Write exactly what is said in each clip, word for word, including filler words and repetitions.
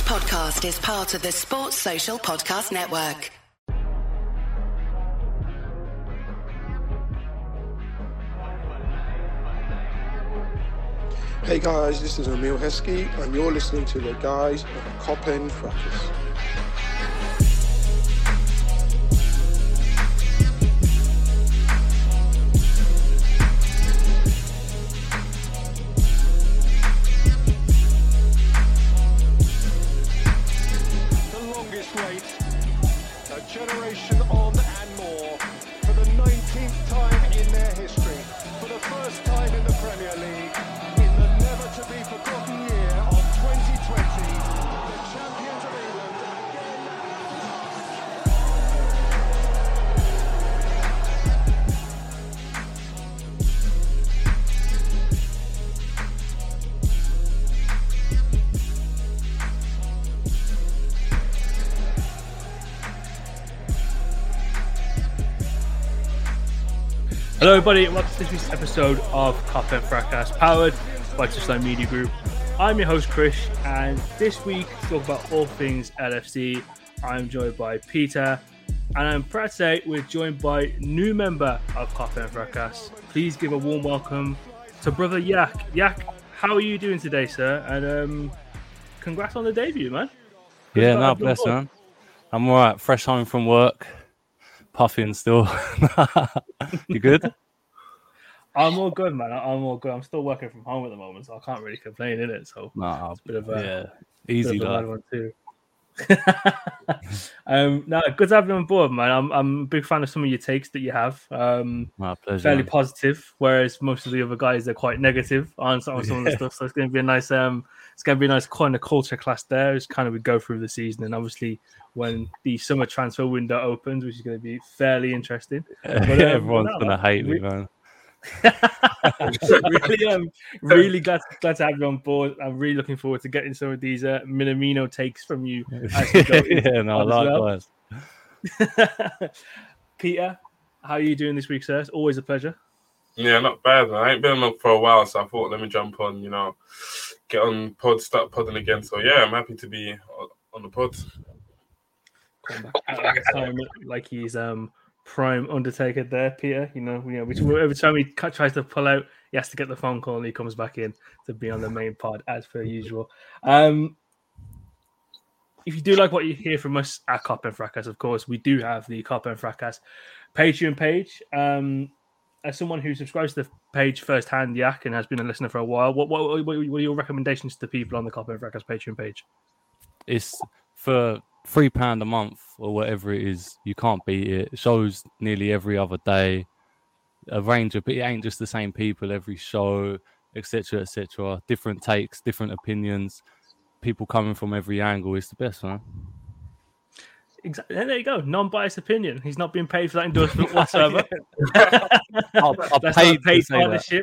podcast is part of the Sports Social Podcast Network. Hey guys, this is Emil Heskey, and you're listening to the guys of Cop and Fracas. Generation on and more for the nineteenth time in their history, for the first time in the Premier League, in the never-to-be-forgotten year of twenty twenty, the champions of England Hello everybody, and welcome to this week's episode of Cop and Fracas, powered by Touchline Media Group. I'm your host Chris, and this week to talk about all things L F C, I'm joined by Peter, and I'm proud to say we're joined by a new member of Cop and Fracas. Please give a warm welcome to brother Yak. Yak, how are you doing today, sir? And um, congrats on the debut, man. Yeah, no, bless man. I'm alright, fresh home from work. Puffing still. You good? I'm all good, man. I'm all good. I'm still working from home at the moment, so I can't really complain, innit? So nah, it's a bit of a yeah, easy bit of a one too. um, no, good to have you on board, man. I'm I'm a big fan of some of your takes that you have. Um, My pleasure. Fairly Man. positive, whereas most of the other guys they're quite negative on some, on some Yeah. of the stuff. So it's going to be a nice um, it's going to be a nice kind of culture class there. It's kind of we go through the season, and obviously when the summer transfer window opens, which is going to be fairly interesting. But, um, Everyone's no, gonna hate we- me, man. really, um, really glad, glad to have you on board. I'm really looking forward to getting some of these uh, Minamino takes from you. As we go into Yeah, no, the pod as likewise. well. Peter, how are you doing this week, sir? It's always a pleasure. Yeah, not bad, man. I ain't been on for a while, so I thought let me jump on, you know, get on pod, start podding again. So yeah, I'm happy to be on- on the pod. Coming back at the time, like he's um prime Undertaker there, Peter. You know, you know, which every time he ca- tries to pull out, he has to get the phone call and he comes back in to be on the main pod as per usual. Um, if you do like what you hear from us at Cop and Fracas, of course, we do have the Cop and Fracas Patreon page. Um, as someone who subscribes to the page firsthand, Yak, and has been a listener for a while, what what, what, what are your recommendations to people on the Cop and Fracas Patreon page? It's for three pound a month or whatever it is. You can't beat it. It shows nearly every other day. A range of, but it ain't just the same people every show, et cetera, et cetera. Different takes, different opinions. People coming from every angle. It's the best, man. Exactly. There you go. Non-biased opinion. He's not being paid for that endorsement whatsoever. I'll, I'll That's pay not a paid to say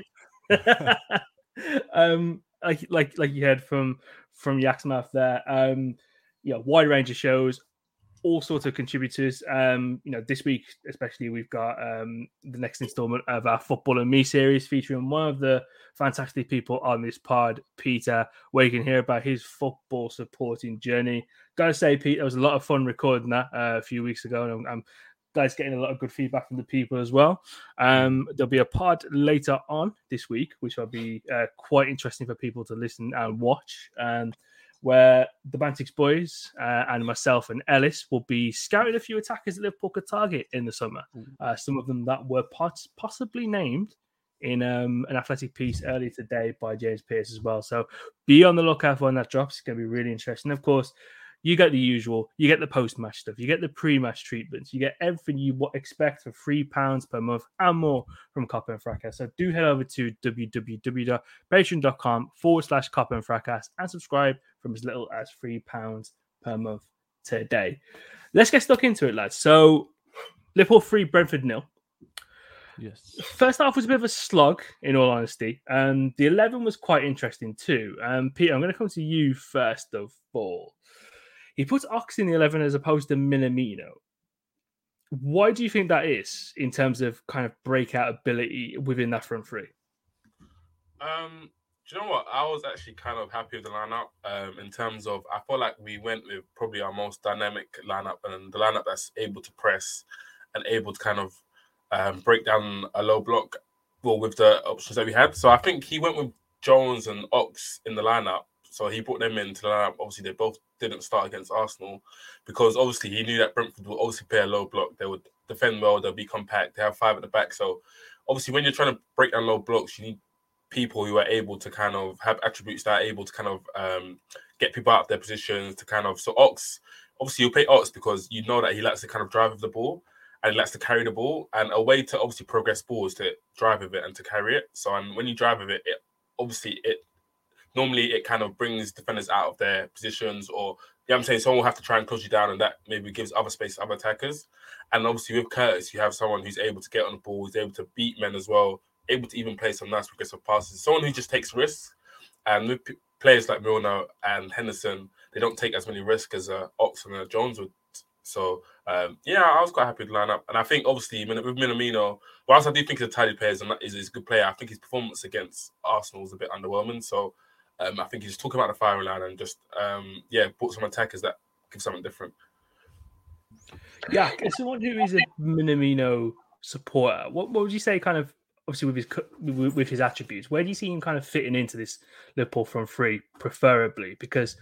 that. partnership. um, like like like you heard from from Yak's mouth there. Um, yeah, wide range of shows, all sorts of contributors. Um, you know, this week especially, we've got um the next installment of our Football and Me series featuring one of the fantastic people on this pod, Peter, where you can hear about his football supporting journey. Gotta say, Pete, it was a lot of fun recording that uh, a few weeks ago, and I'm, I'm glad it's getting a lot of good feedback from the people as well. Um, there'll be a pod later on this week, which will be uh, quite interesting for people to listen and watch, and where the Bantix boys uh, and myself and Ellis will be scouting a few attackers that Liverpool could target in the summer. Uh, some of them that were poss- possibly named in um, an Athletic piece earlier today by James Pearce as well. So be on the lookout for when that drops. It's going to be really interesting. Of course, you get the usual. You get the post-match stuff. You get the pre-match treatments. You get everything you w- expect for three pounds per month and more from Cop and Fracas. So do head over to www.patreon.com forward slash Cop and Fracas and subscribe from as little as three pounds per month today. Let's get stuck into it, lads. So Liverpool three, Brentford nil. Yes. First half was a bit of a slog, in all honesty. Um, the eleven was quite interesting too. Um, Peter, I'm going to come to you first of all. He puts Ox in the eleven as opposed to Minamino. Why do you think that is in terms of kind of breakout ability within that front three? Um, Do you know what? I was actually kind of happy with the lineup. Um, in terms of, I feel like we went with probably our most dynamic lineup and the lineup that's able to press and able to kind of um, break down a low block. Well, with the options that we had, so I think he went with Jones and Ox in the lineup. So he brought them into the lineup. Obviously, they both didn't start against Arsenal because obviously he knew that Brentford would obviously play a low block. They would defend well. They'll be compact. They have five at the back. So obviously, when you're trying to break down low blocks, you need people who are able to kind of have attributes that are able to kind of um, get people out of their positions to kind of. So Ox, obviously, you'll play Ox because you know that he likes to kind of drive with the ball. And he likes to carry the ball, and a way to obviously progress ball is to drive with it and to carry it. So, and when you drive with it, it obviously it normally it kind of brings defenders out of their positions, or yeah, I'm saying someone will have to try and close you down, and that maybe gives other space to other attackers. And obviously with Curtis, you have someone who's able to get on the ball, who's able to beat men as well, able to even play some nice progressive passes. Someone who just takes risks, and with p- players like Milner and Henderson, they don't take as many risks as uh, Ox and uh, Jones would. So, um, yeah, I was quite happy with the lineup. And I think, obviously, with Minamino, whilst I do think he's a tidy player, and is a good player, I think his performance against Arsenal was a bit underwhelming. So, um, I think he's talking about the firing line and just, um, yeah, put some attackers that give something different. Yeah, as someone who is a Minamino supporter, what, what would you say kind of, obviously, with his with, with his attributes, where do you see him kind of fitting into this Liverpool front three, preferably? Because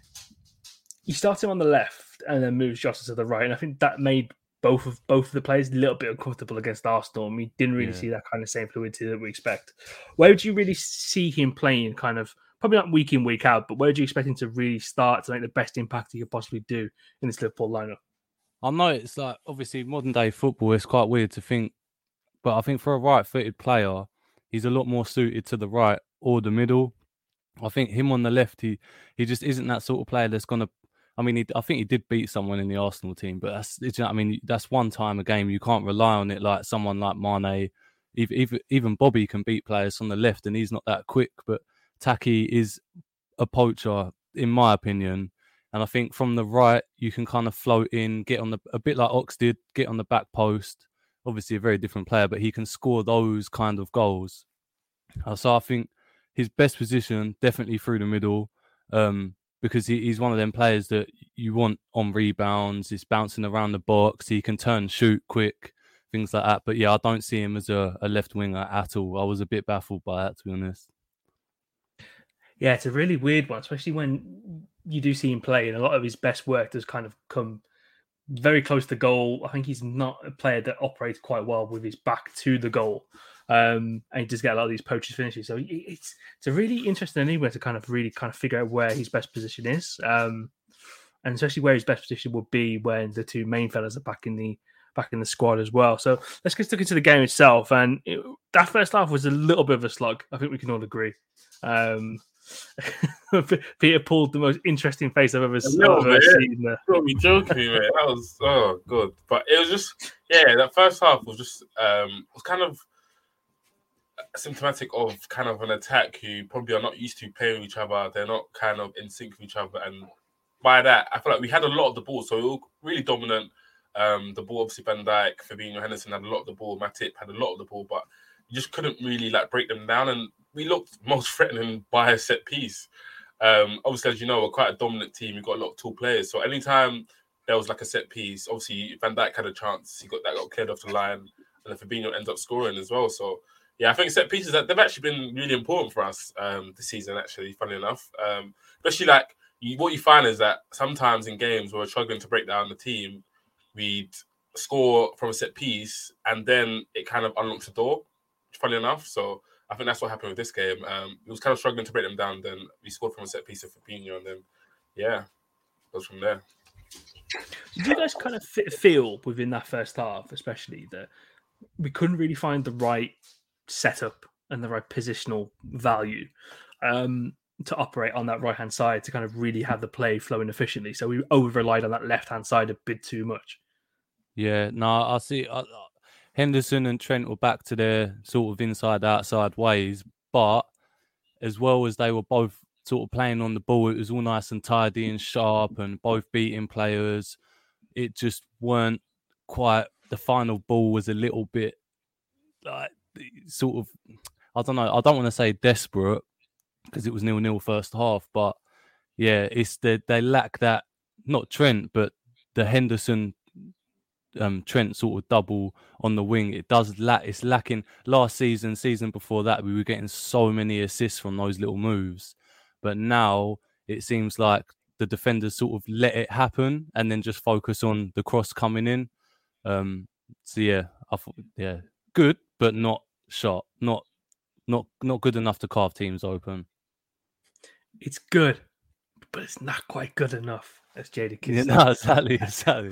you start him on the left, and then moves Jota to the right. And I think that made both of both of the players a little bit uncomfortable against Arsenal. And we didn't really yeah. see that kind of same fluidity that we expect. Where would you really see him playing kind of, probably not week in, week out, but where do you expect him to really start to make the best impact he could possibly do in this Liverpool lineup? I know it's like, obviously, modern day football, it's quite weird to think, but I think for a right-footed player, he's a lot more suited to the right or the middle. I think him on the left, he, he just isn't that sort of player that's going to, I mean, he, I think he did beat someone in the Arsenal team, but that's, you know, I mean, that's one time a game. You can't rely on it like someone like Mane. Even, even Bobby can beat players on the left, and he's not that quick. But Taki is a poacher, in my opinion. And I think from the right, you can kind of float in, get on the, a bit like Ox did, get on the back post. Obviously, a very different player, but he can score those kind of goals. Uh, so I think his best position, definitely through the middle. Um, because he, he's one of them players that you want on rebounds. He's bouncing around the box. He can turn, shoot quick, things like that. But yeah, I don't see him as a, a left winger at all. I was a bit baffled by that, to be honest. Yeah, it's a really weird one, especially when you do see him play, and a lot of his best work does kind of come very close to goal. I think he's not a player that operates quite well with his back to the goal. Um, and he does get a lot of these poachers finishes. So it's it's a really interesting enigma to kind of really kind of figure out where his best position is. Um, and especially where his best position would be when the two main fellas are back in the back in the squad as well. So let's get stuck into the game itself. And it, that first half was a little bit of a slug. I think we can all agree. Um, Peter pulled the most interesting face I've ever, no, I've ever seen there. Don't be joking, mate. That was oh good, but it was just yeah. That first half was just um was kind of symptomatic of kind of an attack who probably are not used to playing with each other. They're not kind of in sync with each other, and by that, I feel like we had a lot of the ball, so we were really dominant. Um, the ball, obviously, Van Dijk, Fabinho, Henderson had a lot of the ball. Matip had a lot of the ball, but you just couldn't really like break them down, and we looked most threatening by a set piece. Um, obviously, as you know, we're quite a dominant team. We've got a lot of tall players, so anytime there was like a set piece, obviously Van Dijk had a chance. He got that got cleared off the line, and then Fabinho ends up scoring as well. So yeah, I think set pieces that they've actually been really important for us um, this season. Actually, funny enough, um, especially like you, what you find is that sometimes in games where we're struggling to break down the team, we'd score from a set piece, and then it kind of unlocks the door. Funny enough, so I think that's what happened with this game. Um, it was kind of struggling to break them down. Then we scored from a set piece of Fabinho, and then yeah, it goes from there. Did you guys kind of feel within that first half, especially that we couldn't really find the right setup and the right positional value um, to operate on that right-hand side to kind of really have the play flowing efficiently? So we over-relied on that left-hand side a bit too much. Yeah, no, I see. I, Henderson and Trent were back to their sort of inside-outside ways, but as well as they were both sort of playing on the ball, it was all nice and tidy and sharp and both beating players. It just weren't quite, the final ball was a little bit like sort of, I don't know, I don't want to say desperate, because it was nil-nil first half. But yeah, it's the, they lack that, not Trent, but the Henderson um, Trent sort of double on the wing. It does lack, it's lacking. Last season, season before that, we were getting so many assists from those little moves. But now it seems like the defenders sort of let it happen and then just focus on the cross coming in. Um, so yeah, I thought, yeah, good, but not sharp, not not not good enough to carve teams open. It's good, but it's not quite good enough, as Jada Kidd Yeah, said. no, exactly, exactly.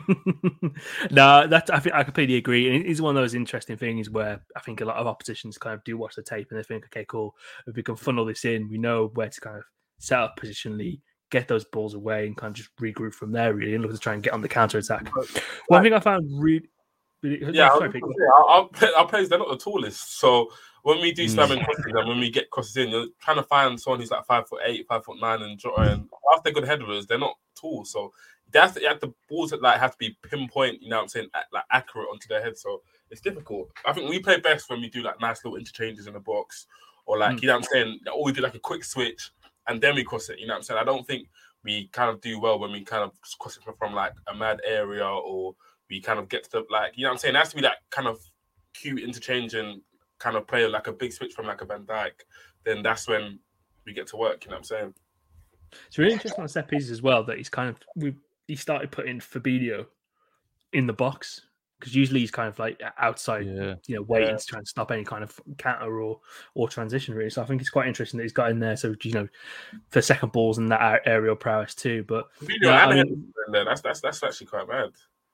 No, that I think I completely agree. And it is one of those interesting things where I think a lot of oppositions kind of do watch the tape and they think, okay, cool, if we can funnel this in, we know where to kind of set up positionally, get those balls away, and kind of just regroup from there, really, and look to try and get on the counter attack. One thing I found really, really yeah, sorry, I Pete, was gonna say, our, our play- our players, they're not the tallest. So when we do Mm. slamming crosses and when we get crosses in, you're trying to find someone who's like five foot eight, five foot nine, and and after they're good headers, they're not tall. So they have to, you have the balls that like have to be pinpoint, you know what I'm saying, a- like accurate onto their head. So it's difficult. I think we play best when we do like nice little interchanges in the box, or like Mm. you know what I'm saying, or we do like a quick switch and then we cross it. You know what I'm saying? I don't think we kind of do well when we kind of cross it from, from like a mad area, or we kind of get to the, like, you know what I'm saying? It has to be that kind of cute interchange and kind of play like a big switch from like a Van Dijk. Then that's when we get to work, you know what I'm saying? it's really interesting on set pieces as well that he's kind of we he started putting Fabinho in the box, because usually he's kind of like outside, Yeah. you know, waiting Yeah. to try and stop any kind of counter or or transition, really. So I think it's quite interesting that he's got in there. So, you know, for second balls and that a- aerial prowess too. But Video yeah, and I head mean, in there, that's that's that's actually quite bad.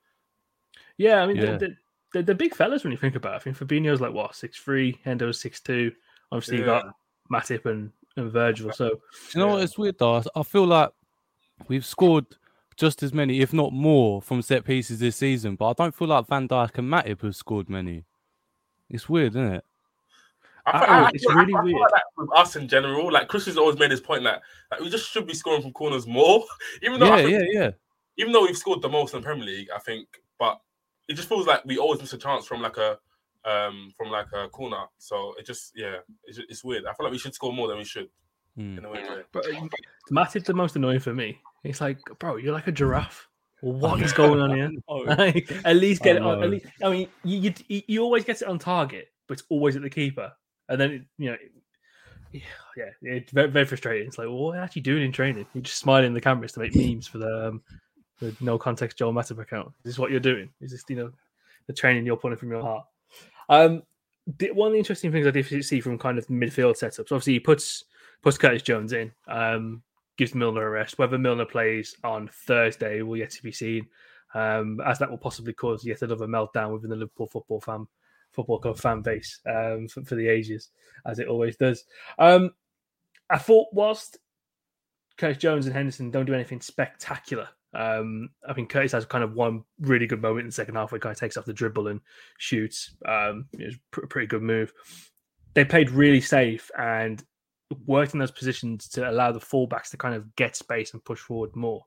yeah, I mean, Yeah. The, the, the, the big fellas when you think about it. I think Fabinho's like what six three, Hendo's six two. Obviously, you Yeah. got Matip and, and Virgil. So Do you know what? Yeah. It's weird though. I- I feel like we've scored just as many, if not more, from set pieces this season. But I don't feel like Van Dijk and Matip have scored many. It's weird, isn't it? I I- feel, I- I, it's feel- really I feel weird. like that with us in general, like Chris has always made his point that like, we just should be scoring from corners more. Even though Yeah, I think, yeah, yeah. even though we've scored the most in the Premier League, I think, but it just feels like we always miss a chance from like a um from like a corner. So it just yeah, it's, it's weird. I feel like we should score more than we should Hmm. in a way. But uh, Matip's the most annoying for me. It's like, bro, you're like a giraffe. What is going on here? Oh, Like, at least get I it on. know. At least, I mean, you, you you always get it on target, but it's always at the keeper. And then it, you know, it- yeah, it's very, very frustrating. It's like, well, what are you actually doing in training? You're just smiling in the cameras to make memes for the um, the no context Joel Matip account. Is this what you're doing? Is this, you know, the training you're pulling from your heart? Um, the, one of the interesting things I did see from kind of midfield setups, obviously he puts puts Curtis Jones in, um, gives Milner a rest. Whether Milner plays on Thursday will yet to be seen, um, as that will possibly cause yet another meltdown within the Liverpool Football fan football club fan base um, for, for the ages, as it always does. Um, I thought whilst Curtis Jones and Henderson don't do anything spectacular, um, I think Curtis has kind of one really good moment in the second half where he kind of takes off the dribble and shoots. Um, it was a pretty good move. They played really safe and worked in those positions to allow the fullbacks to kind of get space and push forward more.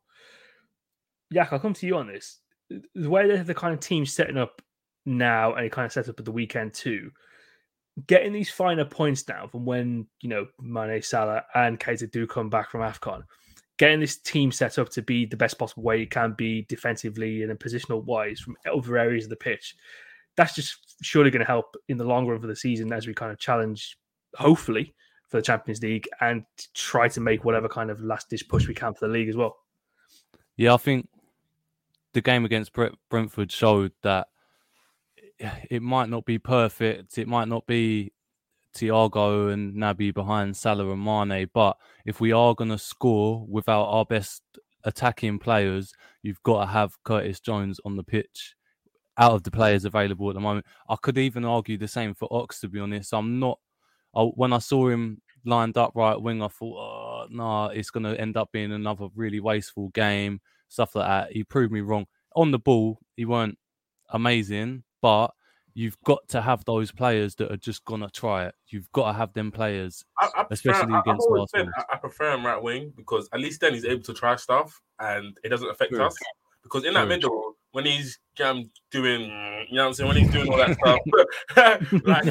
Yak, I'll come to you on this. The way that the kind of team's setting up now, and it kind of set up at the weekend too, getting these finer points down from when, you know, Mane, Salah and Keita do come back from AFCON, getting this team set up to be the best possible way it can be defensively and in positional wise from other areas of the pitch, that's just surely going to help in the long run for the season as we kind of challenge, hopefully, for the Champions League and try to make whatever kind of last-ditch push we can for the league as well. Yeah, I think the game against Brent- Brentford showed that it might not be perfect. It might not be Thiago and Naby behind Salah and Mane, but if we are going to score without our best attacking players, you've got to have Curtis Jones on the pitch. Out of the players available at the moment, I could even argue the same for Ox, to be honest. I'm not. I, when I saw him lined up right wing, I thought, oh, no, nah, it's going to end up being another really wasteful game, stuff like that. He proved me wrong. On the ball, he weren't amazing, but you've got to have those players that are just going to try it. You've got to have them players, I, I prefer, especially I, against I've always said Arsenal. I, I prefer him right wing because at least then he's able to try stuff and it doesn't affect True. us. Because in that True. middle, when he's um, doing, you know what I'm saying, when he's doing all that stuff, like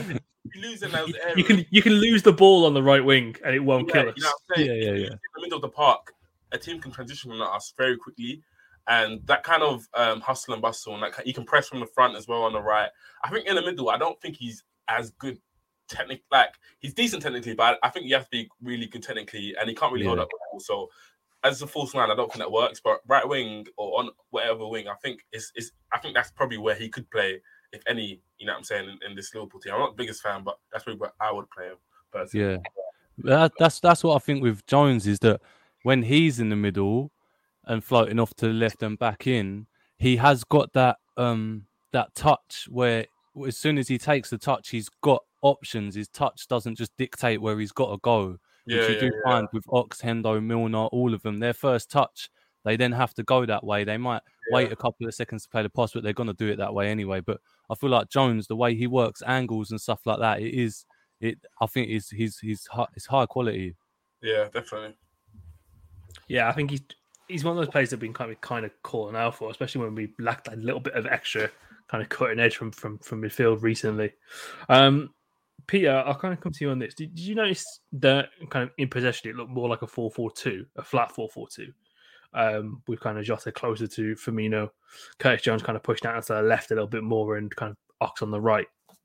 you lose in those areas. You can you can lose the ball on the right wing and it won't yeah, kill us. You know what I'm saying? Yeah, yeah, If yeah. In the middle of the park, a team can transition on us very quickly, and that kind of um, hustle and bustle, and like he can press from the front as well on the right. I think in the middle, I don't think he's as good technically. Like he's decent technically, but I think you have to be really good technically, and he can't really Yeah. hold up the ball. So as a false nine, I don't think that works. But right wing or on whatever wing, I think is is I think that's probably where he could play, if any. You know what I'm saying in, in this Liverpool team. I'm not the biggest fan, but that's probably where I would play him. Personally. Yeah, that, that's that's what I think with Jones is that when he's in the middle and floating off to the left and back in, he has got that um that touch where as soon as he takes the touch, he's got options. His touch doesn't just dictate where he's got to go, Yeah, which you yeah, do yeah. find with Ox, Hendo, Milner, all of them. Their first touch, they then have to go that way. They might Yeah. wait a couple of seconds to play the pass, but they're going to do it that way anyway. But I feel like Jones, the way he works angles and stuff like that, it is it. I think is he's he's high, it's high quality. Yeah, definitely. Yeah, I think he's he's one of those players that have been kind of kind of calling out for, especially when we lacked a little bit of extra kind of cutting edge from from from midfield recently. Um, Peter, I'll kind of come to you on this. Did, did you notice that kind of in possession it looked more like a four four two, a flat four four two? Um, we've kind of Jota closer to Firmino, Curtis Jones kind of pushed out to the left a little bit more, and kind of Ox on the right.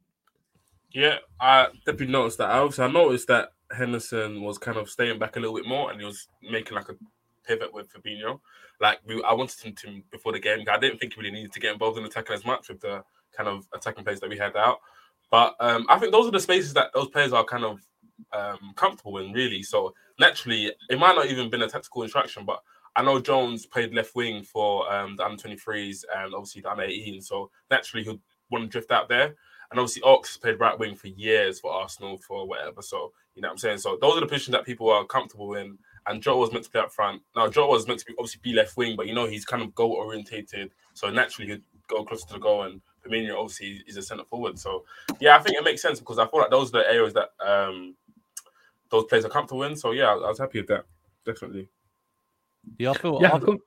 Yeah, I definitely noticed that. I also I noticed that Henderson was kind of staying back a little bit more, and he was making like a pivot with Fabinho. Like we, I wanted him to before the game. I didn't think he really needed to get involved in attacking as much with the kind of attacking plays that we had out. But um, I think those are the spaces that those players are kind of um, comfortable in, really. So naturally, it might not even been a tactical instruction, but I know Jones played left wing for um, the under twenty-threes and obviously the under eighteen. So naturally, he'd want to drift out there. And obviously, Ox played right wing for years for Arsenal, for whatever. So, you know what I'm saying? So, those are the positions that people are comfortable in. And Jota was meant to play up front. Now, Jota was meant to be obviously be left wing, but you know, he's kind of goal orientated. So, naturally, he'd go closer to the goal. And Firmino, obviously, is a centre forward. So, yeah, I think it makes sense because I feel like those are the areas that um, those players are comfortable in. So, yeah, I was happy with that. Definitely. Yeah, I feel. Yeah, I, cool.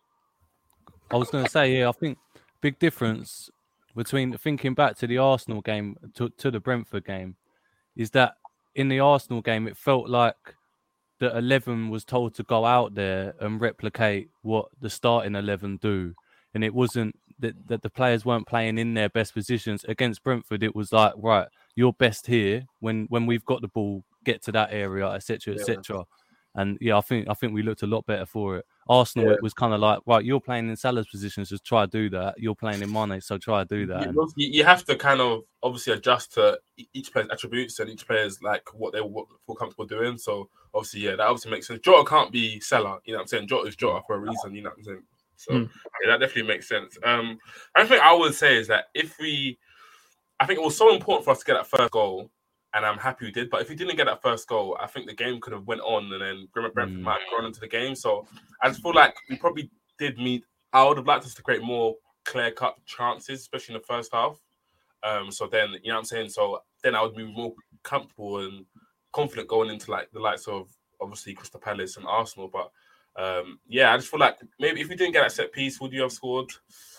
I was going to say, yeah, I think big difference between thinking back to the Arsenal game to, to the Brentford game is that in the Arsenal game, it felt like the eleven was told to go out there and replicate what the starting eleven do. And it wasn't that, that the players weren't playing in their best positions. Against Brentford, it was like, right, you're best here. When when we've got the ball, get to that area, et cetera, et cetera. And yeah, I think I think we looked a lot better for it. Arsenal, Yeah. it was kind of like, right, you're playing in Salah's positions, just try to do that. You're playing in Mane, so try to do that. You, And, you have to kind of obviously adjust to e- each player's attributes and each player's like what they w- feel comfortable doing. So obviously, yeah, that obviously makes sense. Jota can't be Salah, you know what I'm saying? Jota is Jota for a reason, you know what I'm saying? So Mm. yeah, that definitely makes sense. Um, I think I would say is that if we, I think it was so important for us to get that first goal, and I'm happy we did. But if we didn't get that first goal, I think the game could have went on, and then Brentford Mm. might have gone into the game. So I just feel like we probably did meet. I would have liked us to create more clear-cut chances, especially in the first half. Um, so then, you know what I'm saying? So then I would be more comfortable and confident going into like the likes of obviously Crystal Palace and Arsenal. But um, yeah, I just feel like maybe if we didn't get that set piece, would you have scored?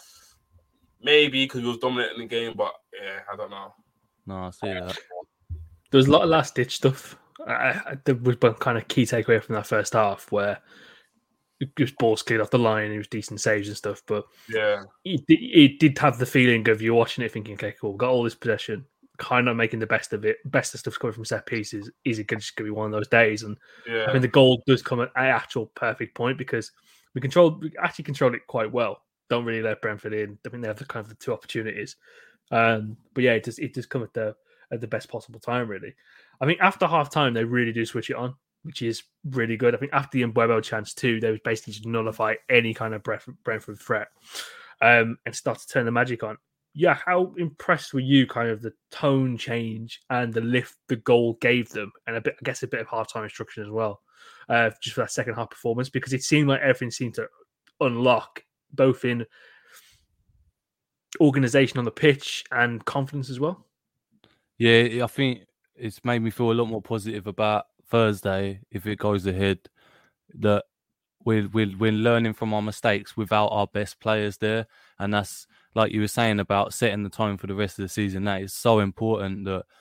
Maybe because we was dominant in the game, but yeah, I don't know. no, I see that. There was a lot of last ditch stuff. Uh, there was one kind of key takeaway from that first half where it just balls cleared off the line. It was decent saves and stuff, but Yeah, it, it, it did have the feeling of you watching it thinking, okay, cool, got all this possession, kind of making the best of it. Best of stuff's coming from set pieces. Is it just going to be one of those days? And yeah. I mean, the goal does come at an actual perfect point because we controlled, we actually controlled it quite well. Don't really let Brentford in. I think they have the kind of the two opportunities. Um, but yeah, it just it just come at the at the best possible time, really. I think after half time, they really do switch it on, which is really good. I think after the Mbeumo chance too, they would basically just nullify any kind of Brentford, Brentford threat um, and start to turn the magic on. Yeah, how impressed were you kind of the tone change and the lift the goal gave them, and a bit, I guess, a bit of half time instruction as well, uh, just for that second half performance, because it seemed like everything seemed to unlock both in organisation on the pitch and confidence as well. Yeah, I think it's made me feel a lot more positive about Thursday if it goes ahead. That we're we're, we're learning from our mistakes without our best players there, and that's like you were saying about setting the tone for the rest of the season. That is so important. That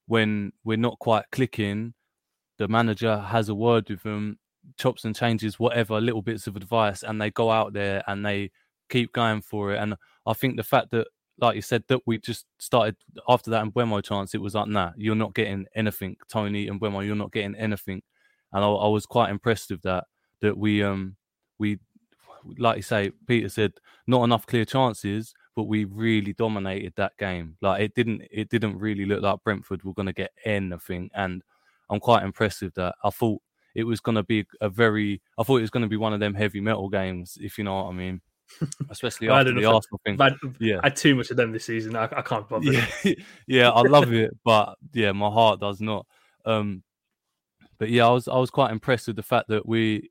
when we're not quite clicking, the manager has a word with them, chops and changes, whatever, little bits of advice, and they go out there and they keep going for it. And I think the fact that, like you said, that we just started after that Mbeumo chance, it was like, nah, you're not getting anything, Tony and Mbeumo, you're not getting anything. And I, I was quite impressed with that, that we, um, we, like you say, Peter said, not enough clear chances, but we really dominated that game. Like it didn't, it didn't really look like Brentford were going to get anything. And I'm quite impressed with that. I thought it was going to be a very, I thought it was going to be one of them heavy metal games, if you know what I mean. Especially well, after the Arsenal thing. I, yeah. I had too much of them this season. I, I can't bother. Yeah. yeah, I love it, but yeah, my heart does not. Um, but yeah, I was I was quite impressed with the fact that we,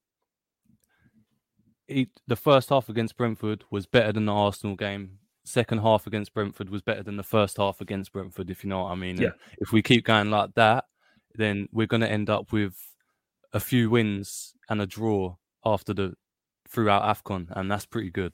it, the first half against Brentford was better than the Arsenal game. Second half against Brentford was better than the first half against Brentford, if you know what I mean. Yeah. And if we keep going like that, then we're going to end up with a few wins and a draw after the throughout AFCON, and that's pretty good.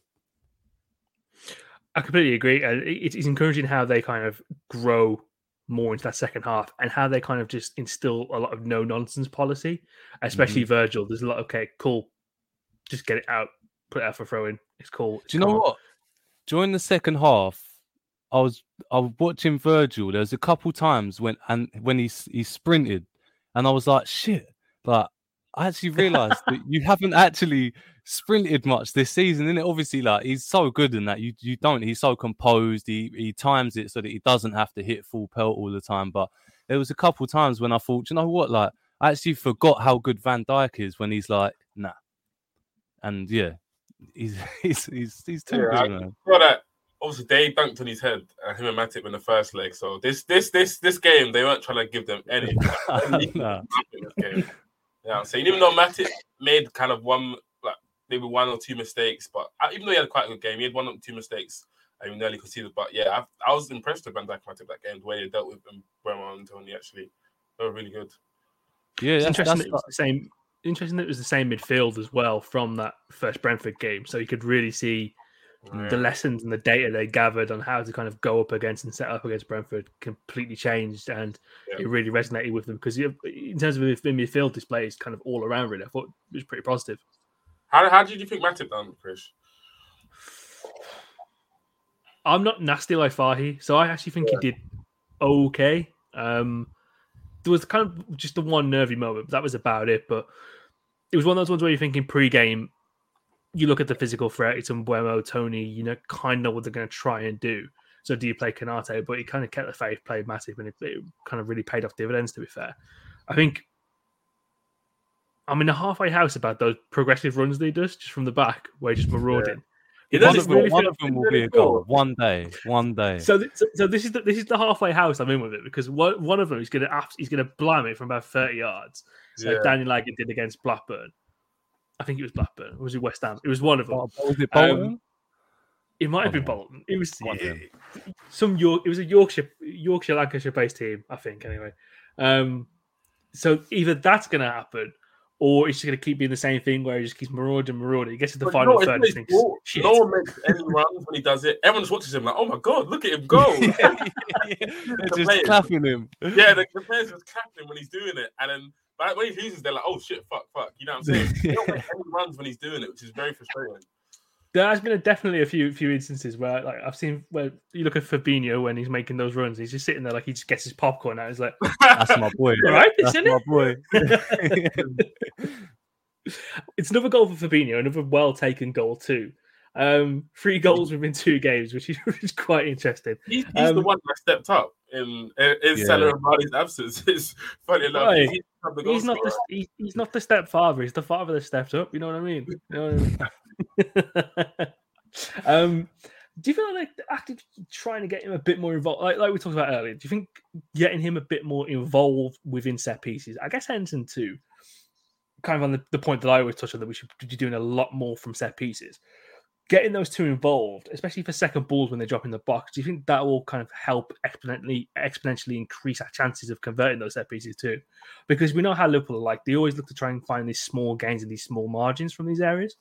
I completely agree. And it's encouraging how they kind of grow more into that second half and how they kind of just instill a lot of no-nonsense policy, especially mm-hmm. Virgil. There's a lot of, okay, cool, just get it out, put it out for throwing. It's cool. It's Do you know on. what? During the second half, I was I was watching Virgil. There was a couple times when and when he he sprinted, and I was like, shit. But I actually realised that you haven't actually sprinted much this season, innit? Obviously, like he's so good in that. You you don't. He's so composed. He he times it so that he doesn't have to hit full pelt all the time. But there was a couple times when I thought, you know what? Like I actually forgot how good Van Dijk is when he's like, nah. And yeah, he's he's he's he's too yeah, good, I, man. Well, that obviously they dunked on his head, and him and Matip in the first leg. So this this this this game, they weren't trying to give them any. nah. game. Yeah, I'm saying even though Matip made kind of one, like maybe one or two mistakes, but even though he had quite a good game, he had one or two mistakes. I mean, nearly conceded. But yeah, I, I was impressed with Van Dijk Matip that game, the way they dealt with them, Mbeumo and Tony. Actually, they were really good. Yeah, it's that's, interesting. that's That it was the same. Interesting that it was the same midfield as well from that first Brentford game, so you could really see yeah. the lessons and the data they gathered on how to kind of go up against and set up against Brentford completely changed, and yeah. it really resonated with them because in terms of the midfield displays, kind of all around, really, I thought it was pretty positive. How how did you think Matip done, Chris? I'm not nasty like Fahy, so I actually think yeah. he did okay. Um, there was kind of just the one nervy moment, but that was about it. But it was one of those ones where you're thinking pre-game, you look at the physical threat, it's Mbeumo, Tony, you know, kind of know what they're going to try and do. So do you play Konate? But he kind of kept the faith, played Matip, and it, it kind of really paid off dividends, to be fair. I think I'm in a halfway house about those progressive runs that he does, just from the back, where he's just marauding. Yeah. One, of them, really one of them will be a goal. One day, one day. So, th- so, so this is the this is the halfway house I'm in with it, because one, one of them is going to he's going to blam it from about thirty yards, yeah. like Daniel Agger did against Blackburn. I think it was Blackburn. Or was it West Ham? It was one of them. Oh, was it Bolton? Um, it might have oh, been Bolton. It was it, some York. It was a Yorkshire Yorkshire Lancashire based team, I think. Anyway, um, so either that's going to happen, or it's just going to keep being the same thing where he just keeps marauding, marauding. He gets to the but final no, third and thinks, shit. No one makes any runs when he does it. Everyone just watches him like, oh my God, look at him go. yeah, yeah. They're the just players, clapping him. Yeah, the, the players just clapping him when he's doing it. And then but when he loses, they're like, oh shit, fuck, fuck. You know what I'm saying? He don't make any runs when he's doing it, which is very frustrating. There has been a, definitely a few few instances where, like, I've seen where you look at Fabinho when he's making those runs, he's just sitting there like he just gets his popcorn out. He's like, "That's my boy, all right, that's isn't my it?" boy. It's another goal for Fabinho, another well taken goal too. Um, three goals within two games, which is, which is quite interesting. He's, he's um, the one that stepped up in in, in yeah. Salah and Vardy's absence. It's funny enough. Right. He's, he's not the he, he's not the stepfather. He's the father that stepped up. You know what I mean? You know what I mean? um, do you feel like active trying to get him a bit more involved? Like, like we talked about earlier, do you think getting him a bit more involved within set pieces? I guess Henson too. Kind of on the, the point that I always touch on, that we should be doing a lot more from set pieces. Getting those two involved, especially for second balls when they drop in the box, do you think that will kind of help exponentially exponentially increase our chances of converting those set pieces too? Because we know how Liverpool are like. They always look to try and find these small gains and these small margins from these areas.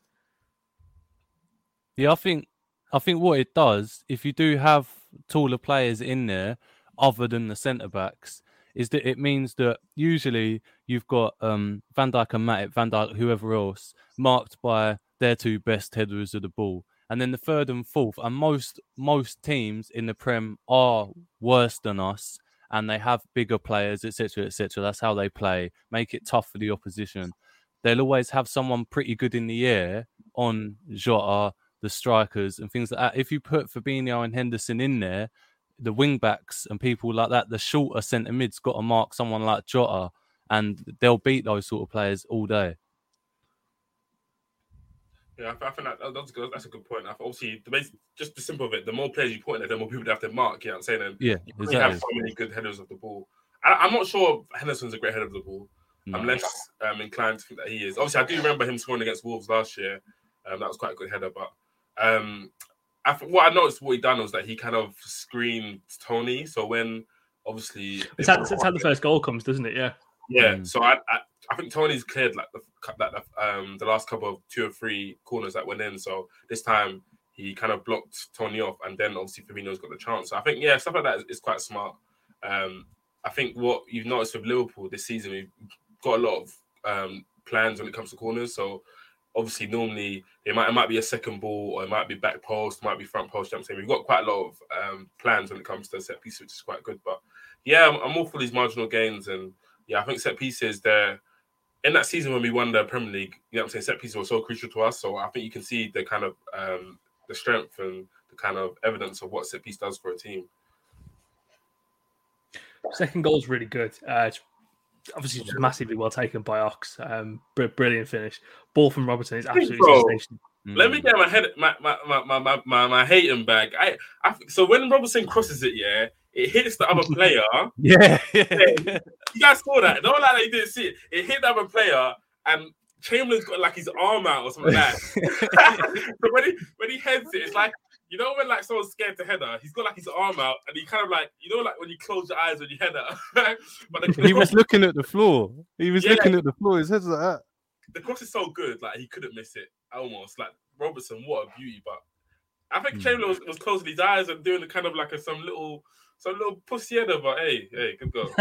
Yeah, I think I think what it does, if you do have taller players in there other than the centre backs, is that it means that usually you've got um, Van Dijk and Matip, Van Dijk, whoever else, marked by their two best headers of the ball. And then the third and fourth, and most most teams in the Prem are worse than us, and they have bigger players, et cetera, et cetera. That's how they play, make it tough for the opposition. They'll always have someone pretty good in the air on Jota, the strikers, and things like that. If you put Fabinho and Henderson in there, the wing backs and people like that, the shorter centre mid's got to mark someone like Jota, and they'll beat those sort of players all day. Yeah, I think that, that's, good, that's a good point. Obviously, the base, just the simple of it, the more players you put in there, the more people they have to mark, you know what I'm saying? And yeah, you exactly. have so many good headers of the ball. I, I'm not sure Henderson's a great header of the ball. No. I'm less um, inclined to think that he is. Obviously, I do remember him scoring against Wolves last year. Um, that was quite a good header. But um, I th- what I noticed what he done was that he kind of screened Tony. So when, obviously... It's how, it's how the first goal comes, doesn't it? Yeah. Yeah, mm. so I, I I think Tony's cleared like the like the, um the last couple of two or three corners that went in. So this time he kind of blocked Tony off, and then obviously Firmino's got the chance. So I think yeah, stuff like that is, is quite smart. Um, I think what you've noticed with Liverpool this season, we've got a lot of um plans when it comes to corners. So obviously normally it might it might be a second ball, or it might be back post, might be front post. You know what I'm saying we've got quite a lot of um plans when it comes to set piece, which is quite good. But yeah, I'm, I'm all for these marginal gains. And yeah, I think set pieces, they're in that season when we won the Premier League, you know what I'm saying, set pieces were so crucial to us. So I think you can see the kind of um, the strength and the kind of evidence of what set piece does for a team. Second goal is really good. Uh, it's obviously just massively well taken by Ox. Um, brilliant finish. Ball from Robertson is absolutely sensational. Let me get my head, my my my my my, my hating bag. I, I so when Robertson crosses it, yeah. It hits the other player. yeah, yeah. You guys saw that. Don't like that you didn't see it. It hit the other player, and Chamberlain's got like his arm out or something like that. So when he when he heads it, it's like, you know when like someone's scared to header, he's got like his arm out, and he kind of like, you know, like when you close your eyes when you header. But the, he was looking at the floor. He was yeah. looking at the floor. His head's like that. The cross is so good, like he couldn't miss it. Almost like Robertson, what a beauty! But I think mm. Chamberlain was, was closing his eyes and doing the kind of like a, some little. Some little pussy header, but hey, hey, good go.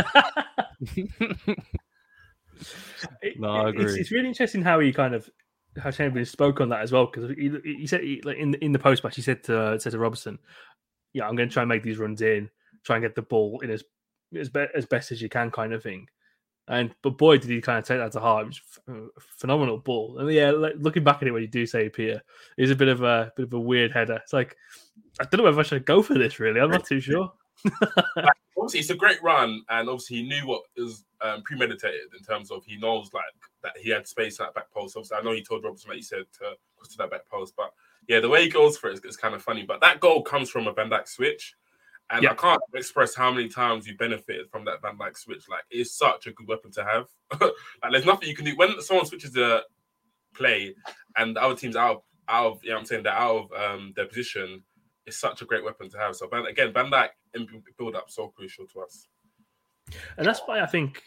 it, no, I agree. It's, it's really interesting how he kind of how Chamberlain spoke on that as well, because he, he said he, like in the, in the post match he said to uh, said to Robertson, "Yeah, I'm going to try and make these runs in, try and get the ball in as as, be, as best as you can," kind of thing. And but boy, did he kind of take that to heart. It was a phenomenal ball. And yeah, like, looking back at it when you do say Pierre, it's a bit of a bit of a weird header. It's like I don't know whether I should go for this. Really, I'm not too sure. Like, obviously, it's a great run, and obviously he knew what was um, premeditated in terms of he knows like that he had space at that back post. Obviously, I know he told Robertson, like you said, to cross to that back post, but yeah, the way he goes for it is, is kind of funny. But that goal comes from a Van Dijk switch, and yeah. I can't express how many times you benefited from that Van Dijk switch. Like, it's such a good weapon to have. Like, there's nothing you can do when someone switches the play and the other team's out, out of, you know what I'm saying, they're out of um, their position. It's such a great weapon to have. So Van, again, Van Dijk in build up so crucial to us, and that's why I think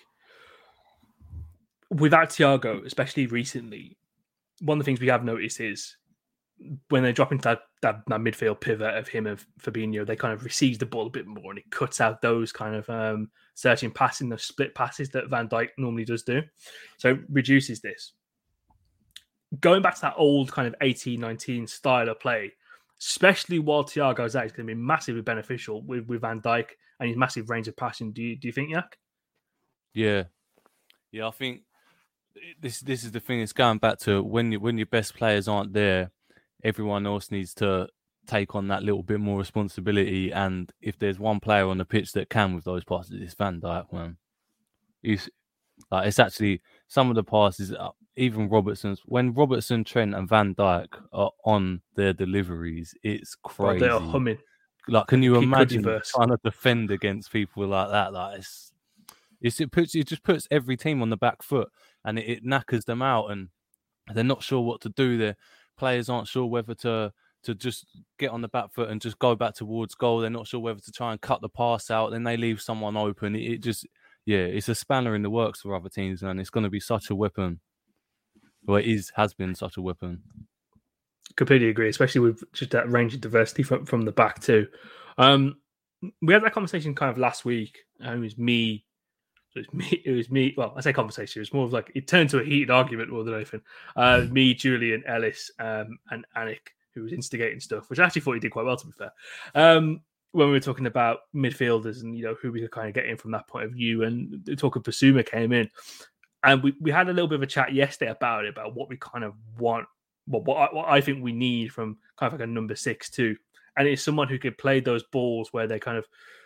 without Thiago, especially recently, one of the things we have noticed is when they drop into that, that, that midfield pivot of him and Fabinho, they kind of receive the ball a bit more, and it cuts out those kind of um, searching passing, those split passes that Van Dijk normally does do. So it reduces this. Going back to that old kind of eighteen nineteen style of play, especially while Thiago's out, it's going to be massively beneficial with, with Van Dijk and his massive range of passing. Do you do you think, Yak? Yeah, yeah. I think this this is the thing. It's going back to when you, when your best players aren't there, everyone else needs to take on that little bit more responsibility. And if there's one player on the pitch that can with those passes, it's Van Dijk. Man, he's like it's actually some of the passes. Even Robertson's, when Robertson, Trent, and Van Dijk are on their deliveries, it's crazy. Oh, they are humming. Like, can you imagine trying to defend against people like that? Like, it's, it's it puts it just puts every team on the back foot, and it, it knackers them out, and they're not sure what to do. Their players aren't sure whether to to just get on the back foot and just go back towards goal. They're not sure whether to try and cut the pass out. Then they leave someone open. It, it just, yeah, it's a spanner in the works for other teams, and it's going to be such a weapon. Well, it is, has been such a weapon. Completely agree, especially with just that range of diversity from, from the back too. Um, we had that conversation kind of last week. Um, it was me, So it's me. It was me. Well, I say conversation. It was more of like it turned to a heated argument more than anything. Uh, me, Julian, Ellis, um, and Anik, who was instigating stuff, which I actually thought he did quite well, to be fair. Um, when we were talking about midfielders and you know who we could kind of get in from that point of view, and the talk of Bissouma came in, and we, we had a little bit of a chat yesterday about it, about what we kind of want, what what I, what I think we need from kind of like a number six too, and it's someone who could play those balls where they kind of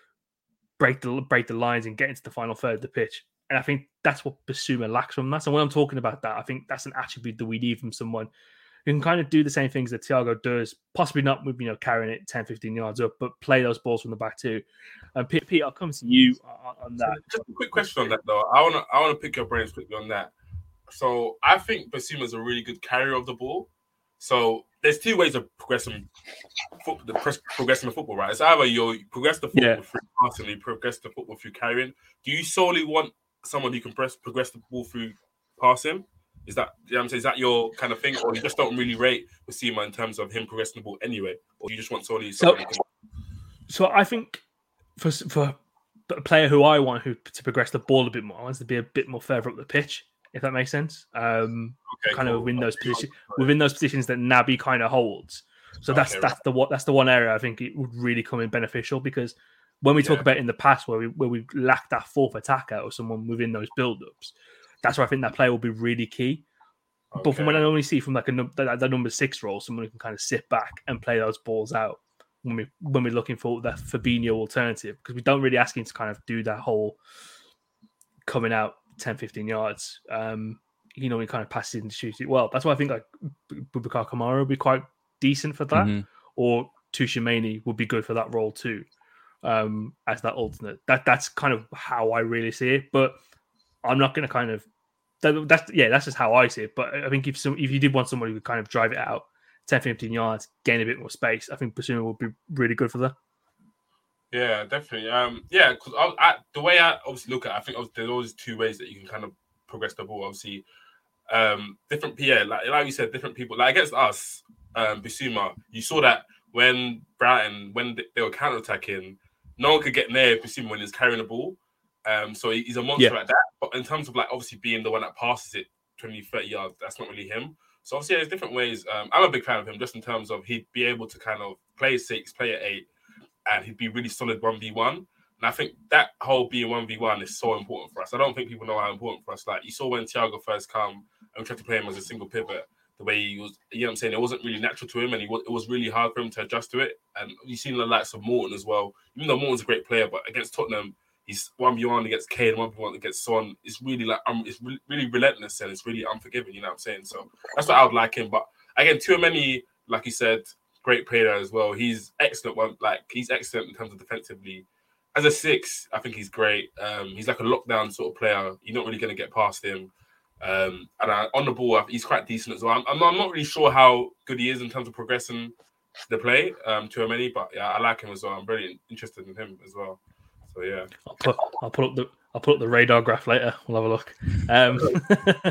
break the break the lines and get into the final third of the pitch. And I think that's what Bissouma lacks from that. So when I'm talking about that, I think that's an attribute that we need from someone who can kind of do the same things that Thiago does, possibly not with, you know, carrying it ten, fifteen yards up, but play those balls from the back too. And Pete, Pete, I'll come to you on, on that. Just a quick question on that though. I want to I want to pick your brains quickly on that. So I think Bissouma is a really good carrier of the ball. So there's two ways of progressing football, the progressing the football, right? It's either you progress the football yeah. through passing, you progress the football through carrying. Do you solely want someone who can press, progress the ball through passing? Is that, you know what I'm saying, is that your kind of thing, or you just don't really rate Bissouma in terms of him progressing the ball anyway, or you just want solely? So, can... so I think for for a player who I want who to progress the ball a bit more, I want to be a bit more further up the pitch, if that makes sense. Um, okay, kind cool. of within those positions, within those positions that Naby kind of holds. So that's okay, that's right. the what that's the one area I think it would really come in beneficial, because when we talk yeah. about in the past where we where we lacked that fourth attacker or someone within those build-ups, that's where I think that player will be really key. Okay. But from what I normally see from like a the, the number six role, someone who can kind of sit back and play those balls out when we when we're looking for that Fabinho alternative, because we don't really ask him to kind of do that whole coming out ten, fifteen yards. Um, you know, he kind of passes and shoots it well. That's why I think like Boubacar Kamara would be quite decent for that, mm-hmm. or Tuchemeni would be good for that role too, um, as that alternate. That that's kind of how I really see it. But I'm not going to kind of that, that's yeah, that's just how I see it. But I think if some if you did want somebody who could kind of drive it out ten, fifteen yards, gain a bit more space, I think Bissouma would be really good for that. Yeah, definitely. Um, yeah, because I, I, the way I obviously look at it, I think there's always two ways that you can kind of progress the ball. Obviously, um, different yeah, like like you said, different people. Like against us, um, Bissouma, you saw that when Brighton, when they, they were counter attacking, no one could get near Bissouma when he's carrying the ball. Um, so he, he's a monster yeah. at that. But in terms of like obviously being the one that passes it twenty, thirty yards, that's not really him. So obviously, yeah, there's different ways. Um, I'm a big fan of him just in terms of he'd be able to kind of play six, play at eight, and he'd be really solid one v one. And I think that whole being one v one is so important for us. I don't think people know how important for us. Like, you saw when Thiago first come and we tried to play him as a single pivot, the way he was, you know what I'm saying? It wasn't really natural to him, and he was, it was really hard for him to adjust to it. And you've seen the likes of Morton as well. Even though Morton's a great player, but against Tottenham, he's one v one against Kane, one v one against Son. It's really like, um, it's really, really relentless, and it's really unforgiving, you know what I'm saying? So that's what I would like him. But again, Tchouameni, like you said, great player as well. He's excellent. One like he's excellent in terms of defensively. As a six, I think he's great. Um, he's like a lockdown sort of player. You're not really going to get past him. Um, and I, on the ball, he's quite decent as well. I'm, I'm, not, I'm not really sure how good he is in terms of progressing the play um, to many, but yeah, I like him as well. I'm very interested in him as well. So yeah, I'll put I'll put up the I'll put up the radar graph later. We'll have a look. Um,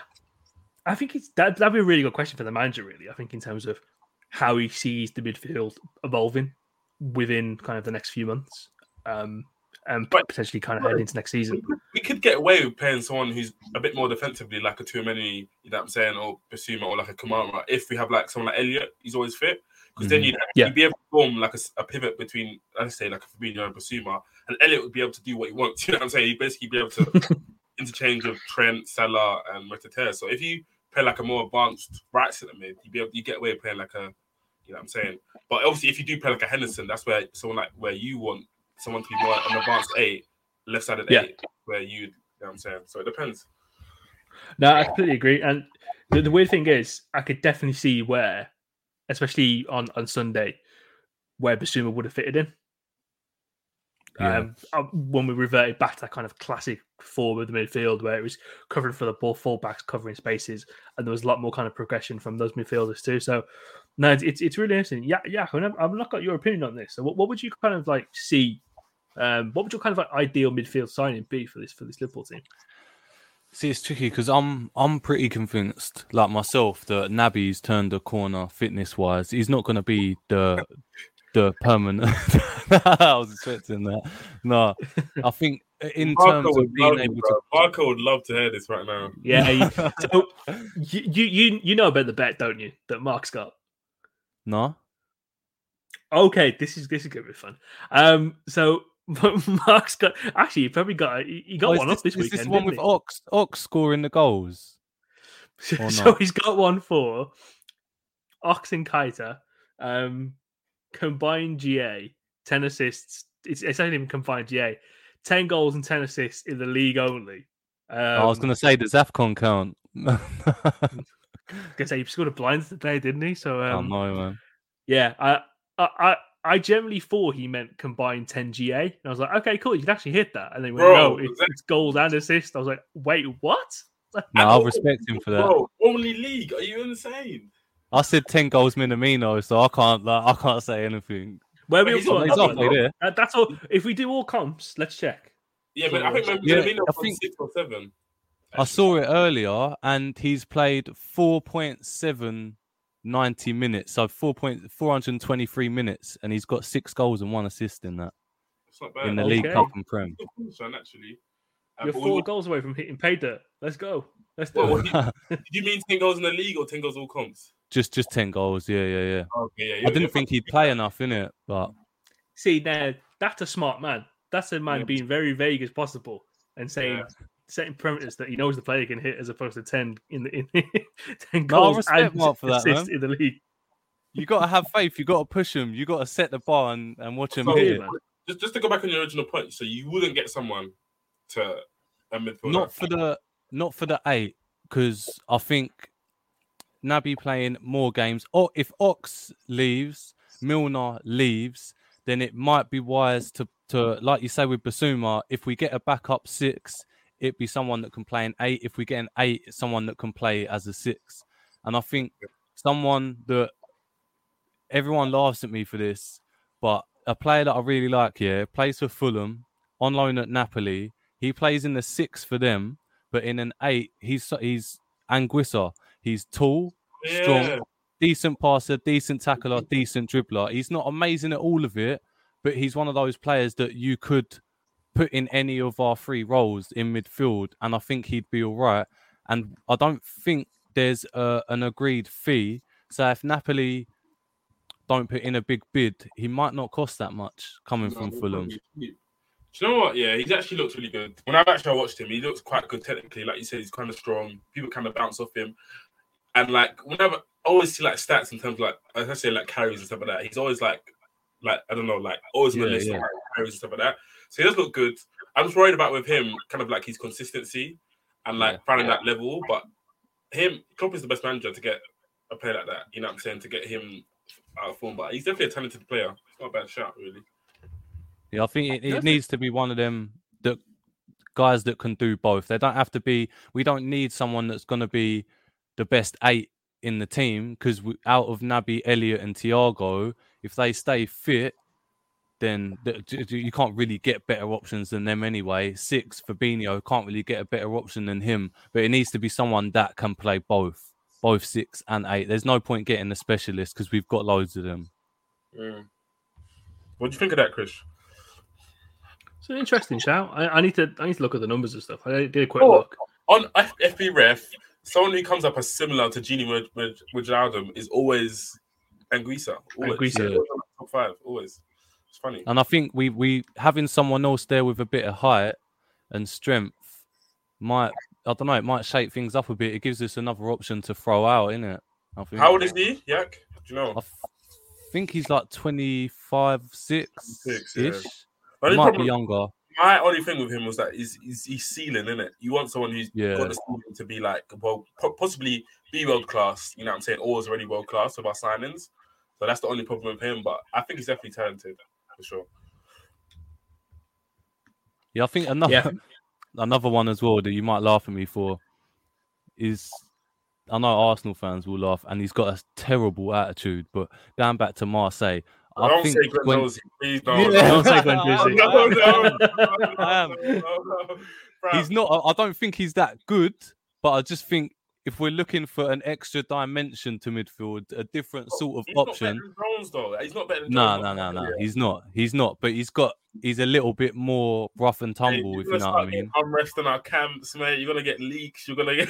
I think it's that that'd be a really good question for the manager. Really, I think in terms of how he sees the midfield evolving within kind of the next few months, um, and but, potentially kind of head into next season. We could get away with playing someone who's a bit more defensively, like a Tchouameni, you know what I'm saying, or Bissouma, or like a Kamara. If we have like someone like Elliott, he's always fit, because mm-hmm. then you'd, yeah. you'd be able to form like a, a pivot between, let's say, like a Fabinho and Bissouma, and Elliott would be able to do what he wants. You know what I'm saying? He'd basically be able to interchange of Trent, Salah, and Mateta. So if you play like a more advanced right centre mid, you'd be able, you get away with playing like a, you know what I'm saying? But obviously, if you do play like a Henderson, that's where someone like where you want someone to be more an advanced eight, left sided yeah. eight, where you, you know what I'm saying? So it depends. No, I completely agree. And the, the weird thing is, I could definitely see where, especially on, on Sunday, where Bissouma would have fitted in. Yeah. Um, when we reverted back to that kind of classic form of the midfield, where it was covering for the ball, fullbacks covering spaces, and there was a lot more kind of progression from those midfielders too. So, no, it's it's really interesting. Yeah, yeah. I've not got your opinion on this. So, what, what would you kind of like see? Um, what would your kind of like ideal midfield signing be for this for this Liverpool team? See, it's tricky because I'm I'm pretty convinced, like myself, that Naby's turned a corner fitness wise. He's not going to be the the permanent. I was expecting that. No, I think in Marco terms would of being love able you, to. bro. Marco would love to hear this right now. Yeah, you, so you, you you you know about the bet, don't you? That Mark's got. No. Okay, this is this is gonna be fun. Um, so Mark's got actually he probably got he he got Oh, is one this, up this is weekend. this one didn't with he? Ox Ox scoring the goals? So, or so not? he's got one for Ox and Kaita, um, combined G A, ten assists. It's, it's not even combined G A, ten goals and ten assists in the league only. Um, I was going to say, does AFCON count? Gonna say he scored a blind today, didn't he? So Oh um, no, man. yeah, I, I I I generally thought he meant combined ten G A, and I was like, okay, cool, you can actually hit that. And then went, Bro, no, it's, that- it's goals and assists. I was like, wait, what? No, I'll respect him for that. Bro, only league? Are you insane? I said ten goals Minamino, so I can't like, I can't say anything. Where we He's also on- He's he's halfway there. Uh, that's all. If we do all comps, let's check. Yeah, but I think maybe Yeah, Minamino I from think- six or seven. I saw it earlier, and he's played four point seven ninety minutes, so four point four hundred twenty three minutes, and he's got six goals and one assist in that It's not bad. in the Okay. League Cup and Prem. Son, actually. Uh, You're but four we- goals away from hitting pay dirt. Let's go. Let's do Well, it. what do you, do you mean ten goals in the league or ten goals all comps? just just ten goals, yeah, yeah, yeah. Okay, yeah. I you're- didn't you're- think he'd play enough in it, but See, now that's a smart man. That's a man Yeah. being very vague as possible and saying Yeah. setting parameters that he knows the player can hit as opposed to ten in the in ten No, I goals respect and Mark for that, assists man. in the league. you got to have faith. You got to push him. You got to set the bar and, and watch him So, hit Yeah, it. man. just, just to go back on your original point, so you wouldn't get someone to a midfielder? Not for the not for the eight, because I think Naby playing more games. Or if Ox leaves, Milner leaves, then it might be wise to to like you say with Basuma. If we get a backup six, it'd be someone that can play an eight. If we get an eight, it's someone that can play as a six. And I think someone that everyone laughs at me for this, but a player that I really like here plays for Fulham on loan at Napoli. He plays in the six for them, but in an eight, he's he's Anguissa. He's tall, Yeah. strong, decent passer, decent tackler, decent dribbler. He's not amazing at all of it, but he's one of those players that you could put in any of our three roles in midfield, and I think he'd be all right. And I don't think there's a, an agreed fee. So if Napoli don't put in a big bid, he might not cost that much coming from Fulham. Do you know what? Yeah, he's actually looked really good. When I've actually watched him, he looks quite good technically. Like you said, he's kind of strong. People kind of bounce off him. And like, whenever I always see like stats in terms of like, as I say, like carries and stuff like that, he's always like, like, I don't know, like always on the Yeah, list yeah. of like, carries and stuff like that. So he does look good. I'm just worried about with him, kind of like his consistency and like Yeah. finding that level. But him, Klopp is the best manager to get a player like that. You know what I'm saying? To get him out of form. But he's definitely a talented player. It's not a bad shot, really. Yeah, I think it, it needs to be one of them that guys that can do both. They don't have to be. We don't need someone that's going to be the best eight in the team because out of Naby, Elliott, and Thiago, if they stay fit, then th- d- d- you can't really get better options than them anyway. Six, Fabinho can't really get a better option than him, but it needs to be someone that can play both, both six and eight. There's no point getting a specialist because we've got loads of them. Mm. What do you think of that, Chris? It's an interesting shout. I, I need to I need to look at the numbers and stuff. I did a quick Oh. look. On F- FBref, someone who comes up as similar to Gini Wijnaldum is always Anguissa. Always. Anguissa. Yeah. Top five, always. It's funny. And I think we we having someone else there with a bit of height and strength might I don't know it might shake things up a bit. It gives us another option to throw out, innit? I think. How old is he, Yak? Do you know? I f- think he's like twenty-five, six Six, yeah. ish. Only Might problem- be younger. My only thing with him was that he's, he's, he's ceiling, isn't it? You want someone who's Yeah. got the ceiling to be like, well, po- possibly be world class. You know what I'm saying? Or is already world class with our signings. So that's the only problem with him. But I think he's definitely talented, for sure. Yeah, I think another Yeah. another one as well that you might laugh at me for is I know Arsenal fans will laugh, and he's got a terrible attitude. But going back to Marseille, I don't think say Glenn when- Josie. Please don't. Yeah. Don't say Glenn No, Josie. no, no, I am. no, no, no. he's not. I I don't think he's that good, but I just think if we're looking for an extra dimension to midfield, a different sort of he's option. Not better than Jones, though. He's not better than No, Jones. no, no, no. He's not. He's not. But he's got. He's a little bit more rough and tumble, Hey, if you know what I mean. Unrest in our camps, mate. You're gonna get leaks. You're gonna get.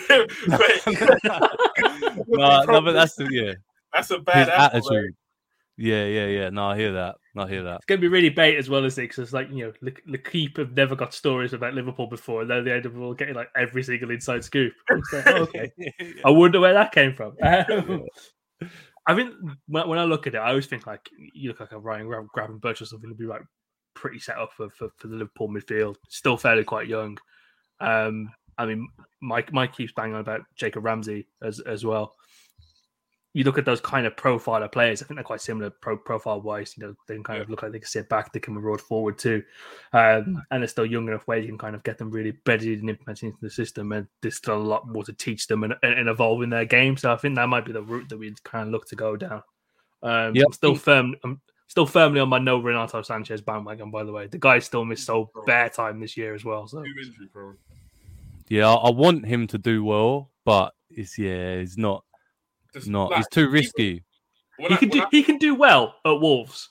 no, no, but that's the, yeah. That's a bad His apple, attitude. mate. Yeah, yeah, yeah. No, I hear that. I hear that. It's going to be really bait as well as it, because it's like, you know, the, the Keep have never got stories about Liverpool before, and then they end up all getting like every single inside scoop. Like, oh, okay, I wonder where that came from. Um, I mean, when, when I look at it, I always think like you look like a Ryan Gravenberch or something to be like pretty set up for, for, for the Liverpool midfield. Still fairly quite young. Um, I mean, Mike Mike keeps banging on about Jacob Ramsey as as well. You look at those kind of profile of players, I think they're quite similar pro- profile-wise. You know, they can kind yeah. of look like they can sit back, they can roll forward too. Um, and they're still young enough where you can kind of get them really bedded and implemented into the system. And there's still a lot more to teach them and, and, and evolve in their game. So I think that might be the route that we kind of look to go down. Um, yep. I'm still firm. I'm still firmly on my no Renato Sanchez bandwagon, by the way. The guy still missed so bare time this year as well. So yeah, I want him to do well, but it's, yeah, it's not. Just not. Like, he's too risky. He I, can do. I, he can do well at Wolves.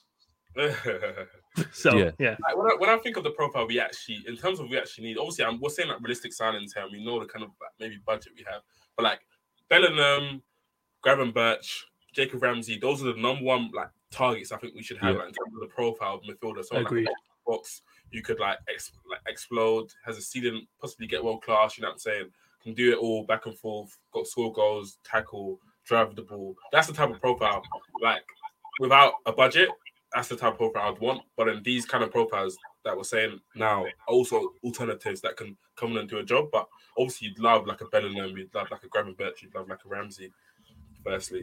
so yeah, yeah. Like, when, I, when I think of the profile we actually, in terms of we actually need, obviously, I'm, we're saying like realistic signings here. And we know the kind of like, maybe budget we have, but like Bellingham, Gravenberch, Jacob Ramsey, those are the number one like targets I think we should have yeah. like, in terms of the profile of midfielder. So like, box, you could like, ex, like explode, has a ceiling, possibly get world class. You know what I'm saying? Can do it all back and forth. Got score goals, tackle. Drive the ball. That's the type of profile. Like without a budget, that's the type of profile I'd want. But in these kind of profiles that we're saying now, are also alternatives that can come in and do a job. But obviously, you'd love like a Bellingham, you'd love like a Gravenberch, you'd love like a Ramsey. Firstly,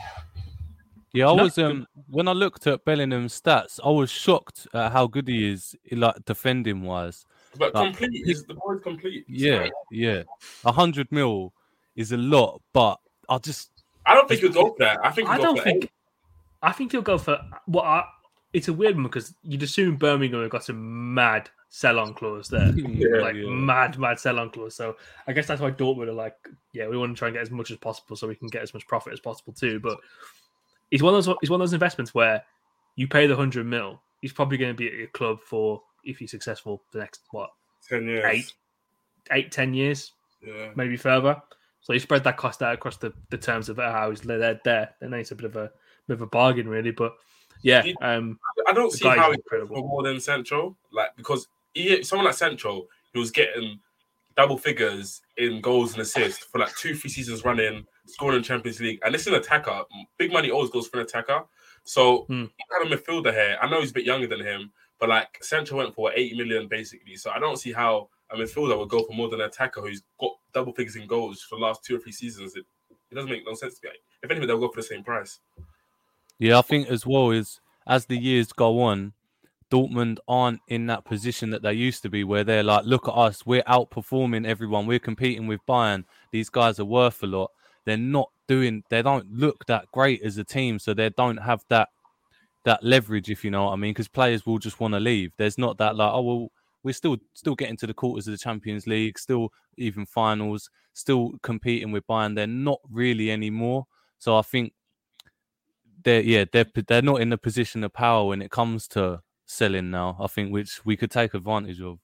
yeah, I was um when I looked at Bellingham's stats, I was shocked at how good he is, like defending wise. But like, complete, is the boy's complete. Yeah, right. yeah, a hundred mil is a lot, but I just. I don't think he'll go for that. I think he'll I go don't for think. eight. I think he'll go for. Well, I, it's a weird one because you'd assume Birmingham have got some mad sell-on clause there, yeah, like yeah. mad, mad sell-on clause. So I guess that's why Dortmund are like, yeah, we want to try and get as much as possible so we can get as much profit as possible too. But it's one of those. It's one of those investments where you pay the hundred mil. He's probably going to be at your club for, if he's successful, the next what ten years, eight, eight, ten years, yeah, maybe further. So you spread that cost out across the, the terms of how he's there, there, and then it's a bit of a bit of a bargain, really. But yeah, um, I don't see how he's incredible for more than Central, like because he, someone like Central, he was getting double figures in goals and assists for like two, three seasons running, scoring in Champions League, and this is an attacker. Big money always goes for an attacker. So hmm. he had a midfielder here. I know he's a bit younger than him, but like Central went for eighty million basically. So I don't see how a midfielder would go for more than an attacker who's got double figures in goals for the last two or three seasons. It, it doesn't make no sense to me. If anything, they'll go for the same price. Yeah, I think as well is as the years go on, Dortmund aren't in that position that they used to be, where they're like, look at us, we're outperforming everyone, we're competing with Bayern. These guys are worth a lot. They're not doing, they don't look that great as a team, so they don't have that that leverage, if you know what I mean, because players will just want to leave. There's not that like, oh well. We're still still getting to the quarters of the Champions League, still even finals, still competing with Bayern. They're not really anymore. So I think they're yeah they're they're not in the position of power when it comes to selling now. I think which we could take advantage of.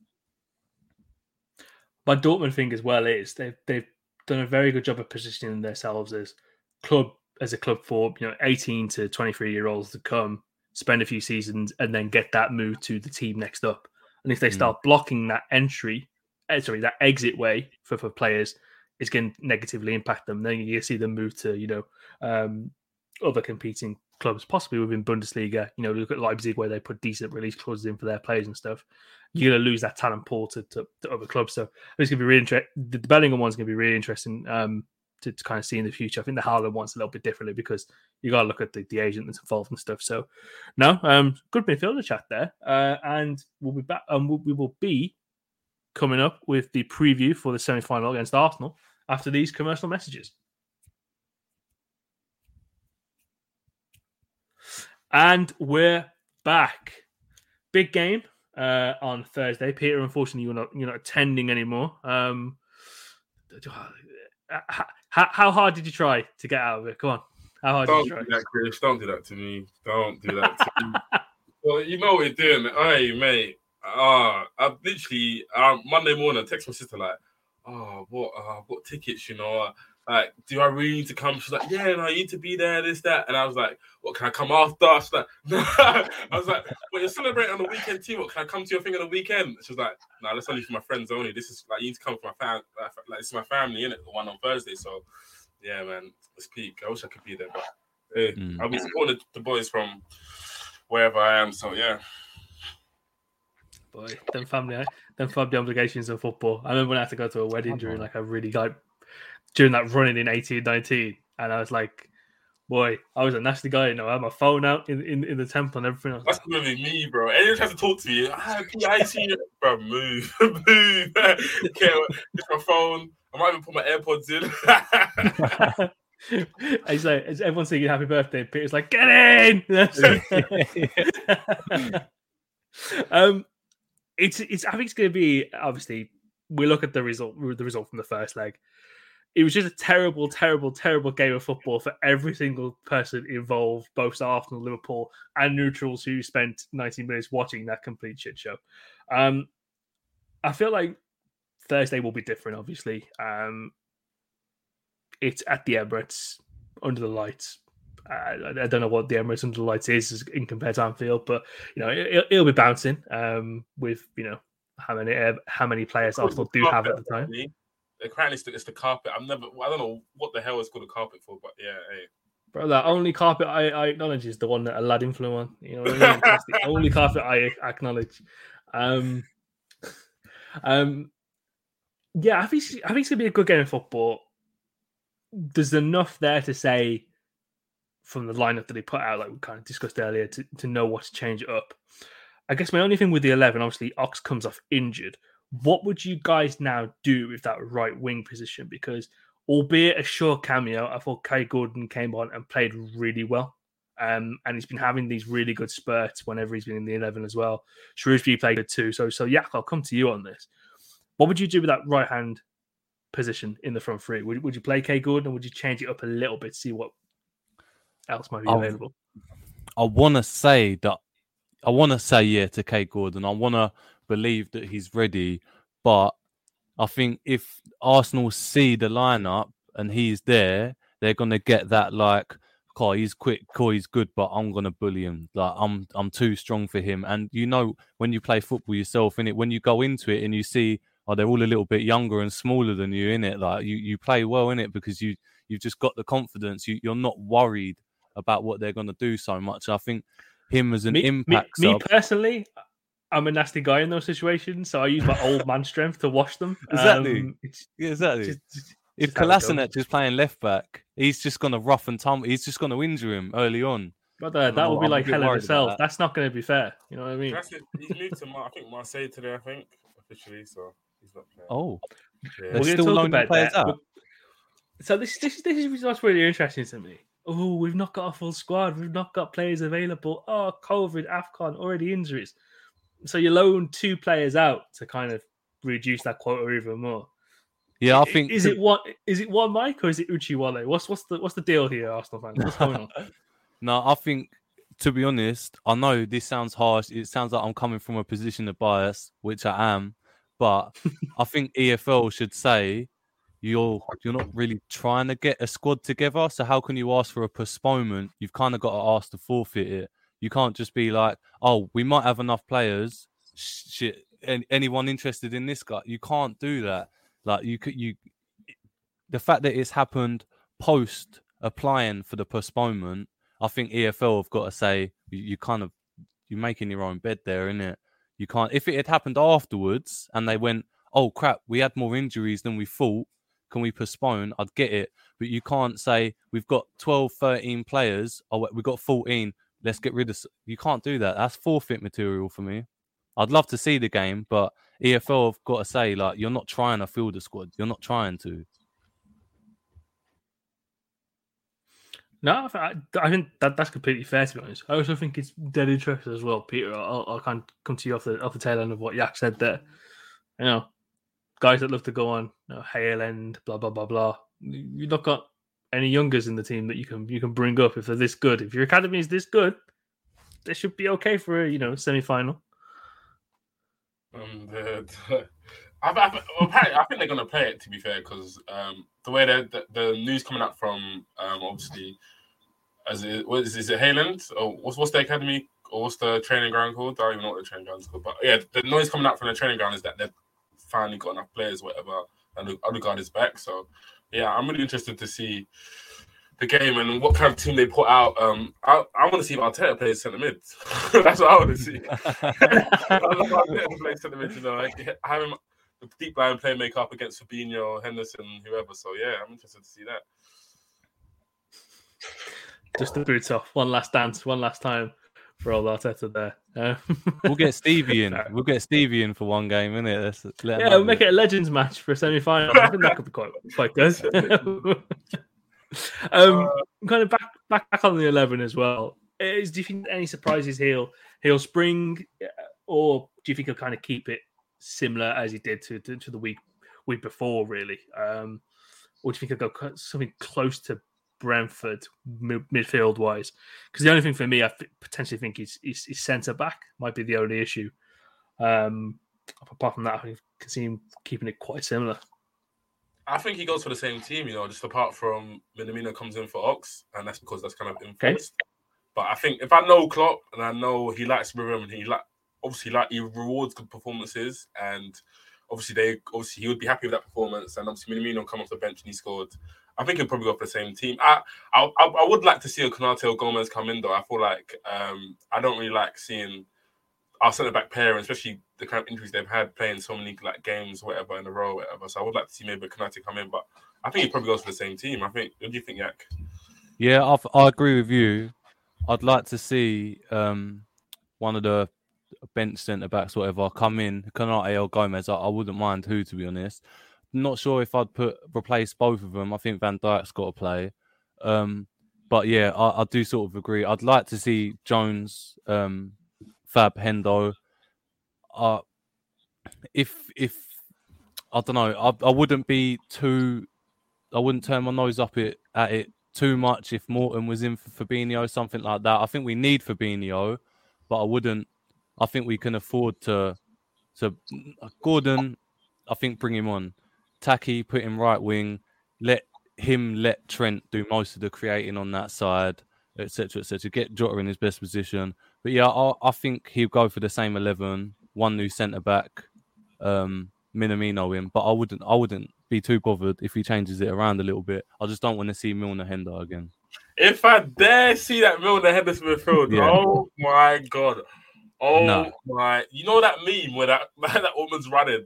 My Dortmund thing as well is they've they've done a very good job of positioning themselves as club as a club for you know eighteen to twenty-three year olds to come spend a few seasons and then get that move to the team next up. And if they start mm. blocking that entry, uh, sorry, that exit way for, for players, it's going to negatively impact them. Then you see them move to, you know, um, other competing clubs, possibly within Bundesliga. You know, look at Leipzig where they put decent release clauses in for their players and stuff. You're going to lose that talent pool to, to, to other clubs. So it's going to be really interesting. The Bellingham one's going to be really interesting um, to, to kind of see in the future. I think the Haaland one's a little bit differently because you got to look at the, the agent that's involved and stuff. So, no, um, good midfielder chat there. Uh, and we'll be back. Um, we will be coming up with the preview for the semi-final against Arsenal after these commercial messages. And we're back. Big game uh, on Thursday. Peter, unfortunately, you're not you're not attending anymore. Um, How how hard did you try to get out of it? Come on, how hard Don't did you try? do that, Chris. Don't do that to me. Don't do that to me. Well, you know what we're doing. Hey, mate. Ah, uh, I literally um, Monday morning I text my sister like, oh, what? Uh, I've got tickets, you know. Uh, like, do I really need to come? She's like, yeah, no, you need to be there, this, that. And I was like, what, can I come after? She's like, no. I was like, well, you're celebrating on the weekend too. What, can I come to your thing on the weekend? She was like, no, that's only for my friends only. This is like, you need to come for my fam. Like, like this is my family, innit? The one on Thursday. So, yeah, man, it's peak. I wish I could be there, but hey, mm. I'll be supporting the boys from wherever I am. So, yeah. Boy, them family, them family obligations in football. I remember when I had to go to a wedding during like a really like during that running in eighteen nineteen, and I was like, boy, I was a nasty guy, you know. I had my phone out in, in, in the temple and everything. I was That's like, gonna be me, bro. Anyone tries to talk to me, ah, I see you, bro. Move, move. Okay, it's my phone. I might even put my AirPods in. It's like it's everyone singing "Happy Birthday." Peter's like, "Get in!" um, it's it's. I think it's going to be obviously. We look at the result. The result from the first leg. It was just a terrible, terrible, terrible game of football for every single person involved, both Arsenal, Liverpool, and neutrals who spent ninety minutes watching that complete shit show. Um, I feel like Thursday will be different, obviously. Um, it's at the Emirates, under the lights. Uh, I don't know what the Emirates under the lights is in compared to Anfield, but you know it, it'll be bouncing um, with you know how many uh, how many players Arsenal do have at the time. Apparently, it's the, it's the carpet. I've never. I don't know what the hell it's called a carpet for, but yeah, hey. Bro, the only carpet I, I acknowledge is the one that Aladdin flew on. You know what I mean? That's the only carpet I acknowledge. Um, um, yeah, I think I think it's gonna be a good game of football. There's enough there to say from the lineup that they put out, like we kind of discussed earlier, to, to know what to change it up. I guess my only thing with the eleven, obviously, Ox comes off injured. What would you guys now do with that right wing position? Because albeit a short cameo, I thought Kai Gordon came on and played really well. Um, and he's been having these really good spurts whenever he's been in the eleven as well. Shrewsbury played good too. So, so yeah, I'll come to you on this. What would you do with that right hand position in the front three? Would, would you play Kai Gordon or would you change it up a little bit to see what else might be available? I, I want to say that I want to say yeah to Kai Gordon. I want to believe that he's ready, but I think if Arsenal see the lineup and he's there, they're gonna get that like, oh, he's quick, oh, he's good, but I'm gonna bully him. Like I'm, I'm too strong for him. And you know, when you play football yourself, in it, when you go into it and you see, oh, they're all a little bit younger and smaller than you, in it, like you, you play well in it because you, you've just got the confidence. You, you're not worried about what they're gonna do so much. I think him as an me, impact. Me, me sub, personally. I'm a nasty guy in those situations, so I use my old man strength to wash them. Exactly. Um, yeah, exactly. Just, just, if Kolasinac is playing left back, he's just going to rough and tumble. He's just going to injure him early on. But uh, that would be like hell in itself. That. That's not going to be fair. You know what I mean? That's it. He's moved to, Mar- I think, Marseille today, I think, officially, so he's not playing. Oh. Yeah. They're still loaning players out. So this, this, this is what's really interesting to me. Oh, we've not got a full squad. We've not got players available. Oh, COVID, AFCON, already injuries. So you loan two players out to kind of reduce that quota even more. Yeah, I think is to... it one is it one Mike or is it Uchi Wale? What's what's the what's the deal here, Arsenal fans? What's going on? No, I think to be honest, I know this sounds harsh. It sounds like I'm coming from a position of bias, which I am, but I think E F L should say you're you're not really trying to get a squad together. So how can you ask for a postponement? You've kind of got to ask to forfeit it. You can't just be like, oh, we might have enough players. Shit, anyone interested in this guy? You can't do that. Like you could, you. The fact that it's happened post applying for the postponement, I think E F L have got to say you, you kind of you're making your own bed there, innit? You can't. If it had happened afterwards and they went, oh crap, we had more injuries than we thought. Can we postpone? I'd get it, but you can't say we've got twelve, thirteen players. Oh, we've got fourteen. Let's get rid of... You can't do that. That's forfeit material for me. I'd love to see the game, but E F L have got to say, like, you're not trying to field the squad. You're not trying to. No, I, I think that, that's completely fair, to be honest. I also think it's dead interesting as well, Peter. I'll, I'll kind of come to you off the, off the tail end of what Yak said there. You know, guys that love to go on, you know, Hale End, blah, blah, blah, blah. You not got any youngers in the team that you can you can bring up if they're this good. If your academy is this good, they should be okay for a you know semi final. Um, the, the, I, I, apparently, I think they're going to play it. To be fair, because um, the way the, the news coming out from um, obviously, as it, what is, is it Hayland or what's what's the academy or what's the training ground called? I don't even know what the training ground is called. But yeah, the noise coming out from the training ground is that they've finally got enough players, whatever, and the other guard is back. So yeah, I'm really interested to see the game and what kind of team they put out. Um, I, I want to see if Arteta plays centre mid. That's what I want to see. I love Arteta play centre mid. You know, like having the deep line playmaker up against Fabinho, Henderson, whoever. So yeah, I'm interested to see that. Just the boots off. One last dance. One last time for old Arteta there. Uh, we'll get Stevie in. We'll get Stevie in for one game, innit? Let's, let yeah, we'll make it a Legends match for a semi-final. I think that could be quite quite good. um, kind of back back back on the eleven as well. Is do you think any surprises he'll he'll spring, or do you think he'll kind of keep it similar as he did to to, to the week week before, really? Um, or do you think he'll go something close to Brentford mid- midfield wise? Because the only thing for me, I f- potentially think is, is, is centre back might be the only issue. Um, apart from that, I can see him keeping it quite similar. I think he goes for the same team, you know, just apart from Minamino comes in for Ox, and that's because that's kind of enforced. Okay. But I think if I know Klopp and I know he likes rhythm and he like obviously like he rewards good performances, and obviously they obviously he would be happy with that performance, and obviously Minamino come off the bench and he scored. I think he'll probably go for the same team. I I, I would like to see a Konate or Gomez come in though. I feel like um, I don't really like seeing our centre back pair, especially the kind of injuries they've had playing so many like games, whatever in a row, whatever. So I would like to see maybe Konate come in, but I think he probably goes for the same team. I think. What do you think, Yak? Yeah, I, I agree with you. I'd like to see um, one of the bench centre backs, whatever, come in. Konate or Gomez. I, I wouldn't mind who, to be honest. Not sure if I'd put replace both of them. I think Van Dijk's got to play. Um, but yeah, I, I do sort of agree. I'd like to see Jones, um, Fab, Hendo. Uh, if if I don't know, I, I wouldn't be too. I wouldn't turn my nose up it at it too much if Morton was in for Fabinho, something like that. I think we need Fabinho, but I wouldn't. I think we can afford to. To Gordon, I think bring him on. Taki, put him right wing, let him let Trent do most of the creating on that side, et cetera, et cetera. Get Jota in his best position. But yeah, I, I think he'll go for the same eleven, one new centre back, um, Minamino in. But I wouldn't, I wouldn't be too bothered if he changes it around a little bit. I just don't want to see Milner Hendo again. If I dare see that Milner Henderson midfield, yeah. Oh my god, oh no. my! You know that meme where that that woman's running.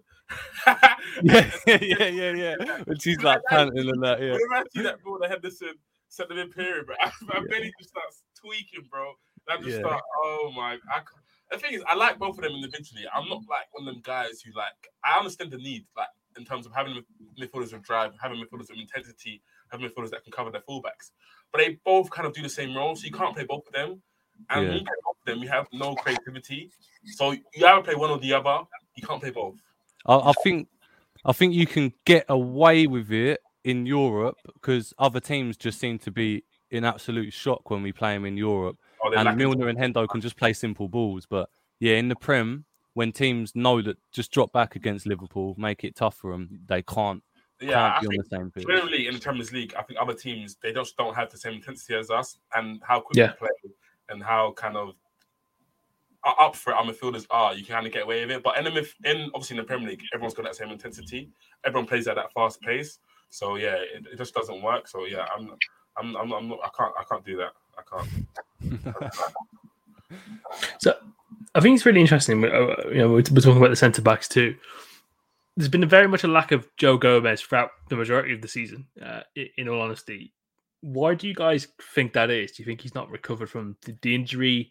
yeah, yeah, yeah, yeah. When she's like panting and that, yeah. Whenever I see that Milner Henderson set them in period, bro, I, my yeah. belly just starts tweaking, bro. I just yeah. start, oh my. I, the thing is, I like both of them individually. I'm not like one of them guys who like, I understand the need, like in terms of having midfielders with drive, having midfielders with intensity, having midfielders that can cover their fullbacks. But they both kind of do the same role, so you can't play both of them. And yeah. when you play both of them, you have no creativity. So you either play one or the other. You can't play both. I, I think, I think you can get away with it in Europe because other teams just seem to be in absolute shock when we play them in Europe. Oh, and Milner and Hendo can just play simple balls. But yeah, in the Prem, when teams know that just drop back against Liverpool, make it tough for them, they can't, yeah, can't be I on think the same pitch. Generally, in the Champions League, I think other teams, they just don't have the same intensity as us, and how quick yeah. we play and how kind of up for it our midfielders are, you can kind of get away with it. But in, the, in obviously in the Premier League, everyone's got that same intensity. Everyone plays at that fast pace. So yeah, it, it just doesn't work. So yeah, I'm, I'm, I'm, I'm not, I can't, I can't do that. I can't. So I think it's really interesting. You know, we're talking about the centre backs too. There's been a very much a lack of Joe Gomez throughout the majority of the season. Uh, in all honesty, why do you guys think that is? Do you think he's not recovered from the, the injury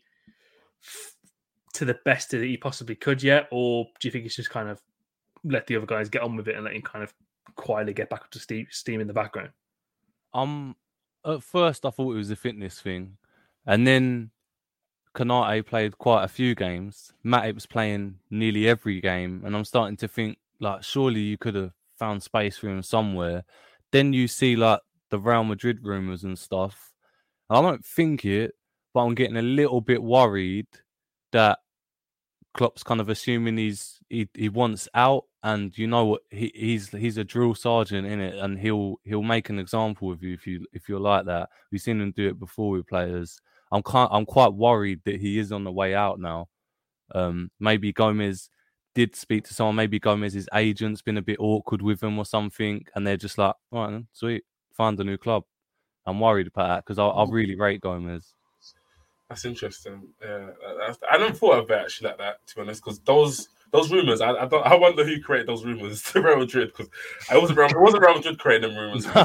to the best that he possibly could yet, or do you think it's just kind of let the other guys get on with it and let him kind of quietly get back up to steam, steam in the background? Um, at first I thought it was a fitness thing, and then Konate played quite a few games. Matip was playing nearly every game, and I'm starting to think like surely you could have found space for him somewhere. then you see like the Real Madrid rumours and stuff. And I don't think it, but I'm getting a little bit worried that Klopp's kind of assuming he's he, he wants out, and you know what, he, he's he's a drill sergeant in it, and he'll he'll make an example of you if you if you're like that. We've seen him do it before with players. I'm quite I'm quite worried that he is on the way out now. Um, maybe Gomez did speak to someone. Maybe Gomez's agent's been a bit awkward with him or something, and they're just like, all right, then, sweet, find a new club. I'm worried about that because I, I really rate Gomez. That's interesting. Yeah, that's, I never thought of it actually like that, to be honest, because those those rumors. I I, don't, I wonder who created those rumors to Real Madrid, because I wasn't Real, it wasn't Real Madrid creating them rumors.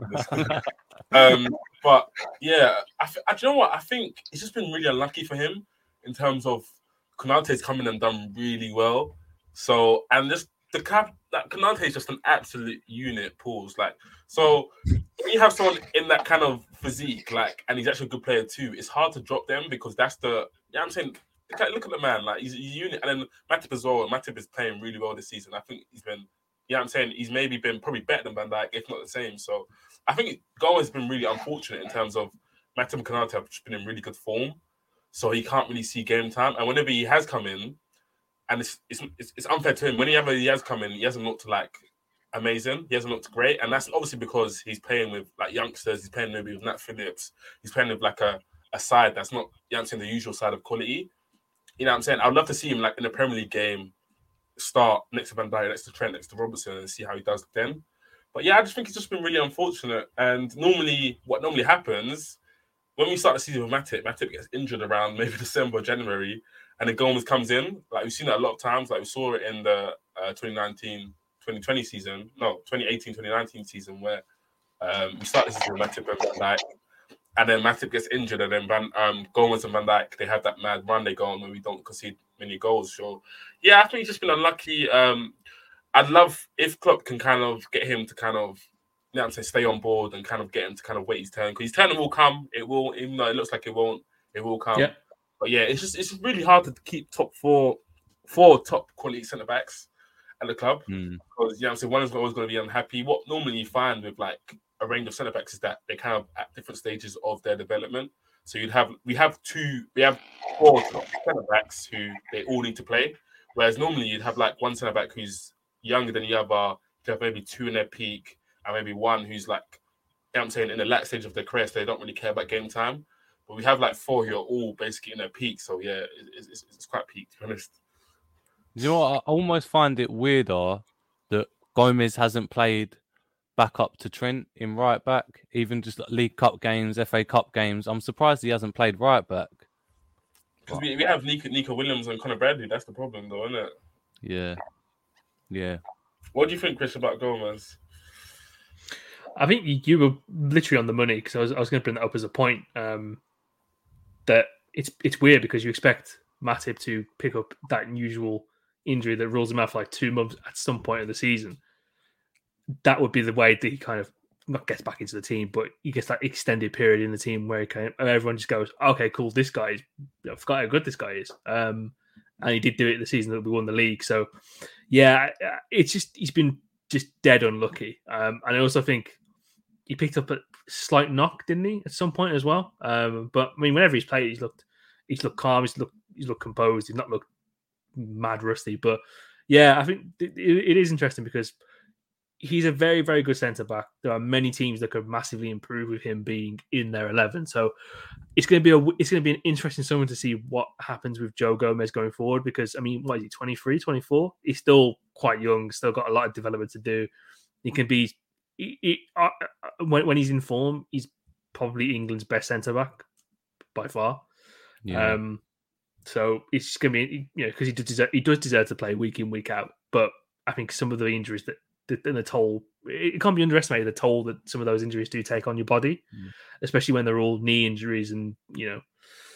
um, but yeah, I, I do you know what I think? It's just been really unlucky for him in terms of Konate's come in and done really well. So and just the cap that Konate is just an absolute unit. Pause. Like so, when you have someone in that kind of physique, like, and he's actually a good player too, it's hard to drop them because that's the. You know what I'm saying? Look at the man, like he's a unit, and then Matip as well. Matip is playing really well this season. I think he's been. You know what I'm saying? He's maybe been probably better than Van Dijk, if not the same. So I think Gomez has been really unfortunate in terms of Matip and Konate have been in really good form. So he can't really see game time. And whenever he has come in, and it's it's it's unfair to him, whenever he has come in, he hasn't looked like amazing. He hasn't looked great. And that's obviously because he's playing with like youngsters, he's playing maybe with Nat Phillips, he's playing with like a, a side that's not, you know what I'm saying, the usual side of quality. You know what I'm saying? I'd love to see him like in a Premier League game start next to Van Dijk, next to Trent, next to Robertson, and see how he does then. But yeah, I just think it's just been really unfortunate. And normally, what normally happens when we start the season with Matip, Matip gets injured around maybe December, January, and then Gomez comes in. Like we've seen that a lot of times. Like we saw it in the uh, twenty nineteen twenty twenty season, no, twenty eighteen twenty nineteen season, where um, we start the season with Matip and Van Dijk, and then Matip gets injured, and then Van, um, Gomez and Van Dijk, they have that mad run they go on when we don't concede many goals. So yeah, I think he's just been unlucky. Um, I'd love if Klopp can kind of get him to kind of, you know what I'm saying, stay on board and kind of get him to kind of wait his turn, because his turn will come. It will, even though it looks like it won't, it will come. Yeah. But yeah, it's just it's just really hard to keep top four, four top quality centre backs at the club, mm. because you know what I'm saying, one is always going to be unhappy. What normally you find with like a range of centre backs is that they kind of at different stages of their development. So you'd have we have two, we have four top centre backs who they all need to play, whereas normally you'd have like one centre back who's younger than the other. You have maybe two in their peak, and maybe one who's like, you know what I'm saying, in the latter stage of their career, so they don't really care about game time. But we have like four who are all basically in their peak. So yeah, it's, it's, it's quite peak, to be honest. You know what? I almost find it weirder that Gomez hasn't played back up to Trent in right back, even just League Cup games, F A Cup games. I'm surprised he hasn't played right back. Because we, we have Nico, Nico Williams and Conor Bradley. That's the problem, though, isn't it? Yeah. Yeah. What do you think, Chris, about Gomez? I think you were literally on the money, because I was I was going to bring that up as a point. Um, that it's it's weird because you expect Matip to pick up that unusual injury that rules him out for like two months at some point in the season. That would be the way that he kind of not gets back into the team, but he gets that extended period in the team where he kind of, everyone just goes, okay, cool, this guy is, I forgot how good this guy is. Um, and he did do it the season that we won the league. So yeah, it's just, he's been just dead unlucky. Um, and I also think he picked up a slight knock, didn't he, at some point as well? Um, but I mean, whenever he's played, he's looked, he's looked calm, he's looked, he's looked composed, he's not looked mad rusty. But yeah, I think it, it is interesting because he's a very, very good centre back. There are many teams that could massively improve with him being in their eleven. So it's going to be a, it's going to be an interesting summer to see what happens with Joe Gomez going forward. Because I mean, what is he, twenty-three, twenty-four? He's still quite young, still got a lot of development to do. He can be, he, he, uh, when when he's in form, he's probably England's best centre back by far. Yeah. Um, so it's going to be, you know, because he does deserve, he does deserve to play week in, week out. But I think some of the injuries that The, the toll, it can't be underestimated, the toll that some of those injuries do take on your body, mm. especially when they're all knee injuries, and you know.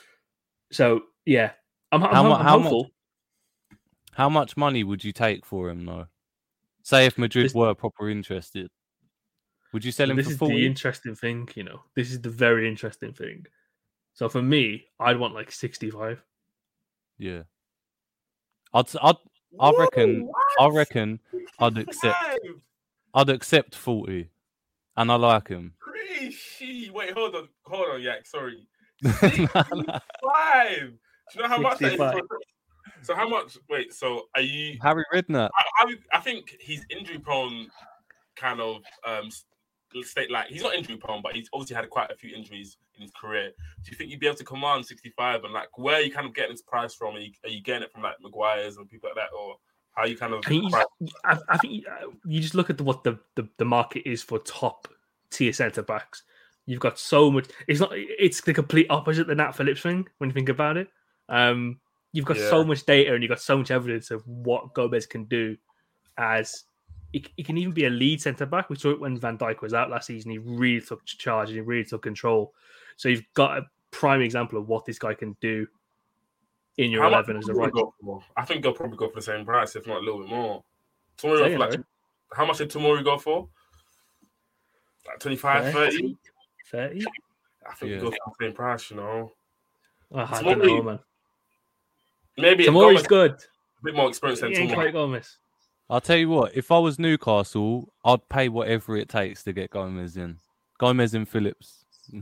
So yeah, I'm, I'm, how, I'm how hopeful. Much, how much money would you take for him, though? Say if Madrid this, were proper interested, would you sell him this for is forty? The interesting thing, you know. This is the very interesting thing. So for me, I'd want like sixty-five. Yeah, I'd I'd. I reckon. Whoa, I reckon. I'd accept. I'd accept forty, and I like him. She, wait, hold on, hold on, Yak. Sorry, sixty-five. Do you know how much that is? For, so how much? Wait, so are you Harry Redknapp? I, I, I think he's injury prone, kind of um state. Like he's not injury prone, but he's obviously had quite a few injuries in his career. Do you think you'd be able to command sixty-five? And like, where are you kind of getting this price from? Are you, are you getting it from like Maguire's and people like that, or how are you kind of? I, mean, I, I think you just look at the, what the, the the market is for top tier centre backs. You've got so much. It's not. It's the complete opposite than Nat Phillips thing when you think about it. Um, you've got yeah. so much data and you've got so much evidence of what Gomez can do. As he, he can even be a lead centre back. We saw it when Van Dijk was out last season. He really took charge and he really took control. So you've got a prime example of what this guy can do in your how eleven as a right. I think they'll probably go for the same price, if not a little bit more. Tomori, for like, how much did Tomori go for? Like twenty-five, thirty? thirty? I think yeah. we go for the same price, you know. Oh, I don't know, man. Maybe Tomori's good. A bit more experience than he ain't Tomori. quite Gomez. I'll tell you what, if I was Newcastle, I'd pay whatever it takes to get Gomez in. Gomez and Phillips.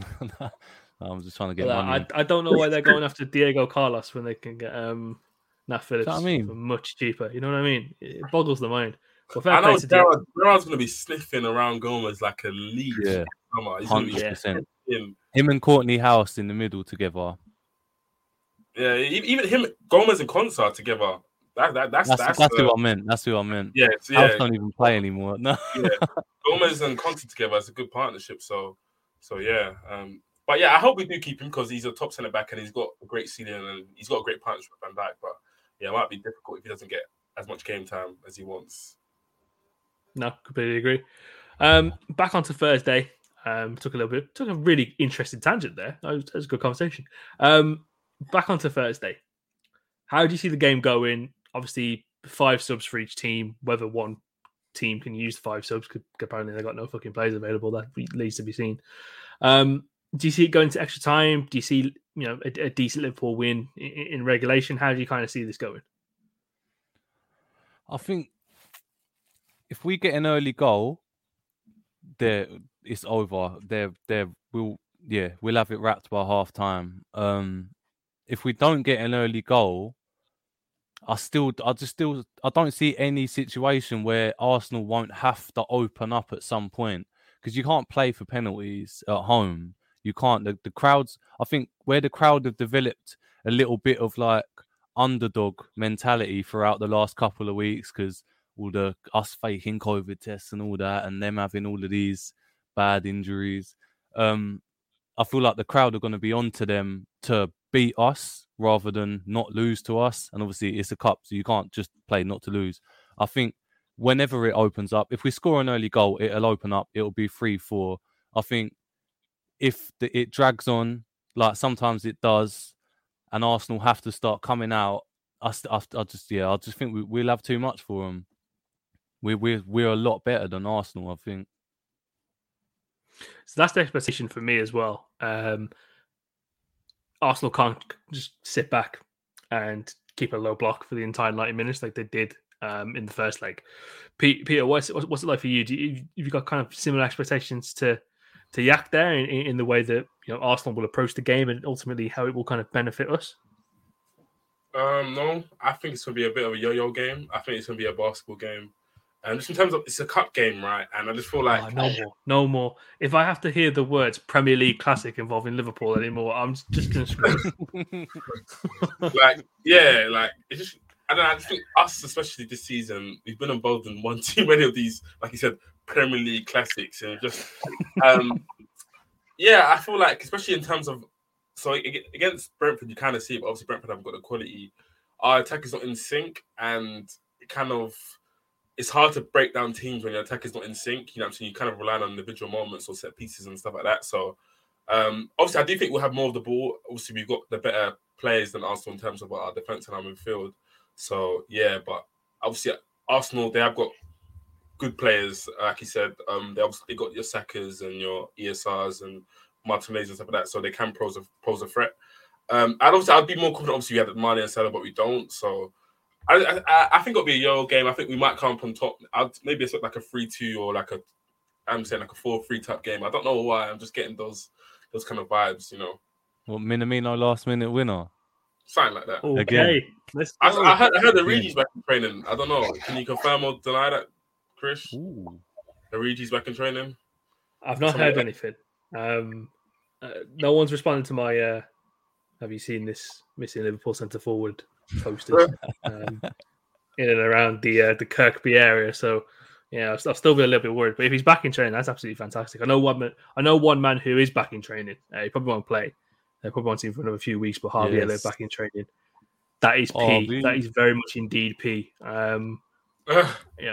I'm just trying to get well, money. I, I don't know why they're going after Diego Carlos when they can get um, Nat Phillips I mean? for much cheaper. You know what I mean? It boggles the mind. Well, I know Gerard's going to be sniffing around Gomez like a leech. Yeah, He's one hundred percent. Him. him and Courtney House in the middle together. Yeah, even him, Gomez and Konsa together. That, that, that's that's, that's, that's uh, who I meant. That's who I meant. Yeah, yeah. House don't even play anymore. No. Yeah, Gomez and Konsa together is a good partnership. So, so yeah. Um, but yeah, I hope we do keep him because he's a top centre back and he's got a great ceiling and he's got a great partnership with Van Dijk. But yeah, it might be difficult if he doesn't get as much game time as he wants. No, completely agree. Um, back onto Thursday. Um, took a little bit, took a really interesting tangent there. That was, that was a good conversation. Um, back onto Thursday. How do you see the game going? Obviously, five subs for each team. Whether one team can use five subs, because apparently they got no fucking players available. That needs to be seen. Um, do you see it going to extra time? Do you see, you know, a, a decent Liverpool win in, in regulation? How do you kind of see this going? I think if we get an early goal, there it's over. There, there will yeah, we'll have it wrapped by half time. Um, if we don't get an early goal, I still, I just still, I don't see any situation where Arsenal won't have to open up at some point because you can't play for penalties at home. You can't. The, the crowds, I think, where the crowd have developed a little bit of like underdog mentality throughout the last couple of weeks because all the us faking COVID tests and all that, and them having all of these bad injuries. Um, I feel like the crowd are going to be onto them to beat us rather than not lose to us. And obviously, it's a cup, so you can't just play not to lose. I think whenever it opens up, if we score an early goal, it'll open up. It'll be three four. I think if the, it drags on, like sometimes it does, and Arsenal have to start coming out, I, I, I just yeah, I just think we, we'll have too much for them. We're we're we're a lot better than Arsenal, I think. So that's the expectation for me as well. Um, Arsenal can't just sit back and keep a low block for the entire ninety minutes like they did um, in the first leg. Peter, what's what's it like for you? Do you have you got kind of similar expectations to to Yak there in, in the way that you know Arsenal will approach the game and ultimately how it will kind of benefit us? Um, no, I think it's going to be a bit of a yo-yo game. I think it's going to be a basketball game. And just in terms of, it's a cup game, right? And I just feel like... Oh, no more. No more. If I have to hear the words Premier League Classic involving Liverpool anymore, I'm just going to scream. Like, yeah, like, it's just... I don't know, I just think us, especially this season, we've been involved in one too many of these, like you said, Premier League Classics. And just... Um, yeah, I feel like, especially in terms of... So against Brentford, you kind of see it, but obviously Brentford haven't got the quality. Our attack is not in sync, and it kind of... It's hard to break down teams when your attack is not in sync. You know what I'm saying? You kind of rely on individual moments or set pieces and stuff like that. So, um, obviously, I do think we'll have more of the ball. Obviously, we've got the better players than Arsenal in terms of our defence and our midfield. So, yeah, but obviously, Arsenal, they have got good players, like you said. Um, they obviously got your Sakas and your E S Rs and Martinez and stuff like that, so they can pose a, pose a threat. Um, I'd, obviously, I'd be more confident, obviously, we had Mane and Salah, but we don't, so... I, I I think it'll be a yo game. I think we might come up on top. I'd maybe expect like a three two or like a I'm saying like a four three type game. I don't know why. I'm just getting those those kind of vibes, you know. What, Minamino last minute winner? Something like that. Okay, Again. let's I, go. I heard, I heard Origi's back in training. I don't know. Can you confirm or deny that, Chris? Ooh. Origi's back in training? I've not Something heard like- anything. Um, uh, no one's responded to my. Uh, have you seen this missing Liverpool centre forward posted um, in and around the uh, the Kirkby area? So yeah, I'll, I'll still be a little bit worried. But if he's back in training, that's absolutely fantastic. I know one. Man, I know one man who is back in training. Uh, he probably won't play. They probably won't see him for another few weeks. But Harvey Yes. Elliott back in training. That is P. Harvey. That is very much indeed P. Um, Ugh.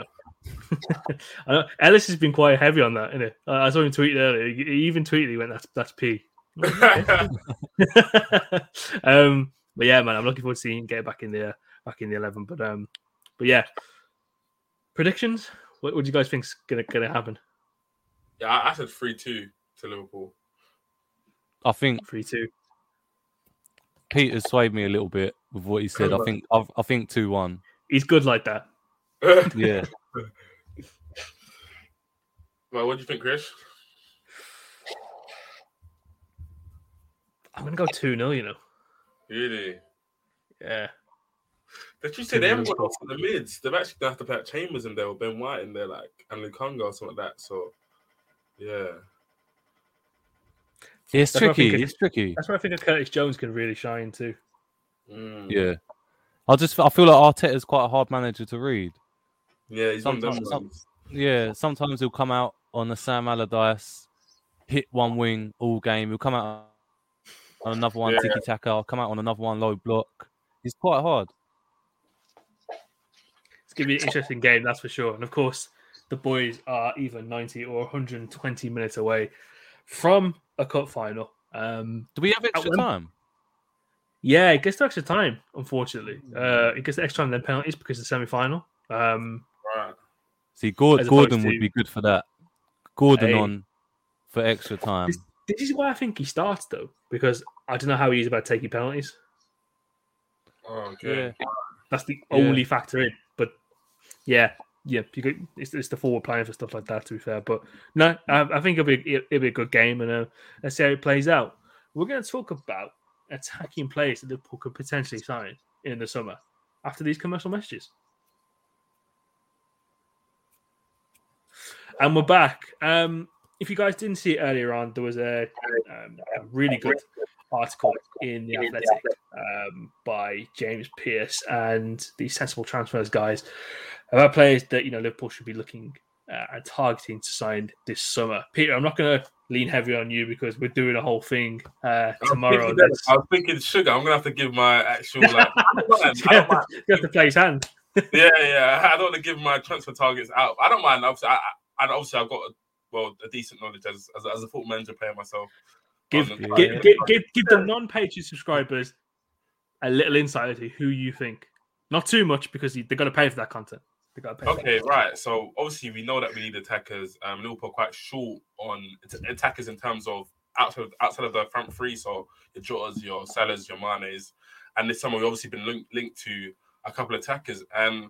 I know Ellis has been quite heavy on that, isn't it? I saw him tweet earlier. He even tweeted, he went, "That's that's P." um, but yeah, man, I'm looking forward to seeing him get back in the back in the eleven. But um, but yeah, predictions. What would you guys think's gonna gonna happen? Yeah, I, I said three two to Liverpool. I think Three two. Peter swayed me a little bit with what he said. I think I, I think two one. He's good like that. Yeah. Well, what do you think, Chris? I'm gonna go two nil. You know. Really? Yeah. Did you say they haven't got lots in the mids? They've actually gonna have to put Chambers in there or Ben White in there, like, and Lukonga or something like that. So, yeah. Yeah, it's That's what I tricky. think It's tricky. That's where I think Curtis Jones can really shine too. Mm. Yeah. I just I feel like Arteta's quite a hard manager to read. Yeah, he's one of them Sometimes, some, ones. yeah, sometimes he'll come out on the Sam Allardyce, hit one wing all game. He'll come out on another one Yeah. tiki taka. I'll come out on another one low block. He's quite hard. It's going to be an interesting game, that's for sure. And of course, the boys are either ninety or one hundred twenty minutes away from a cup final. Um, Do we have extra Wem- time? yeah, it gets to extra time, unfortunately. Uh, it gets to extra time, then penalties because of the semi final. Um, Right. See, Gord- As opposed Gordon would to- be good for that. Gordon Hey. on for extra time. this, this is why I think he starts, though, because I don't know how he is about taking penalties. Oh, okay. Yeah. That's the Yeah. only factor in. But yeah, yeah, you could, it's, it's the forward playing for stuff like that, to be fair. But no, I, I think it'll be it'll be a good game, and uh, let's see how it plays out. We're going to talk about attacking players that Liverpool could potentially sign in the summer after these commercial messages. And we're back. Um, if you guys didn't see it earlier on, there was a, um, a really good article in The Athletic um, by James Pearce and the Sensible Transfers guys about players that you know Liverpool should be looking uh, and targeting to sign this summer. Peter, I'm not going to lean heavy on you because we're doing a whole thing uh, I was tomorrow. thinking that- That's- I was thinking sugar. I'm gonna have to give my actual like. I don't mind. you I have don't mind. to, you have to play his hand. Yeah, yeah. I don't want to give my transfer targets out. I don't mind. Obviously, I, I, and obviously I've got a, well a decent knowledge as as, as a football manager player myself. Give, Um, give, yeah. give, give, give the non-Patreon subscribers a little insight into who you think. Not too much because they've got to pay for that content. They got to pay. Okay, right. So obviously we know that we need attackers. Um, Liverpool are quite short on att- attackers in terms of outside of, outside of the front three. So your Jotas, your Salahs, your Manes, and this summer we've obviously been linked, linked to a couple of attackers. And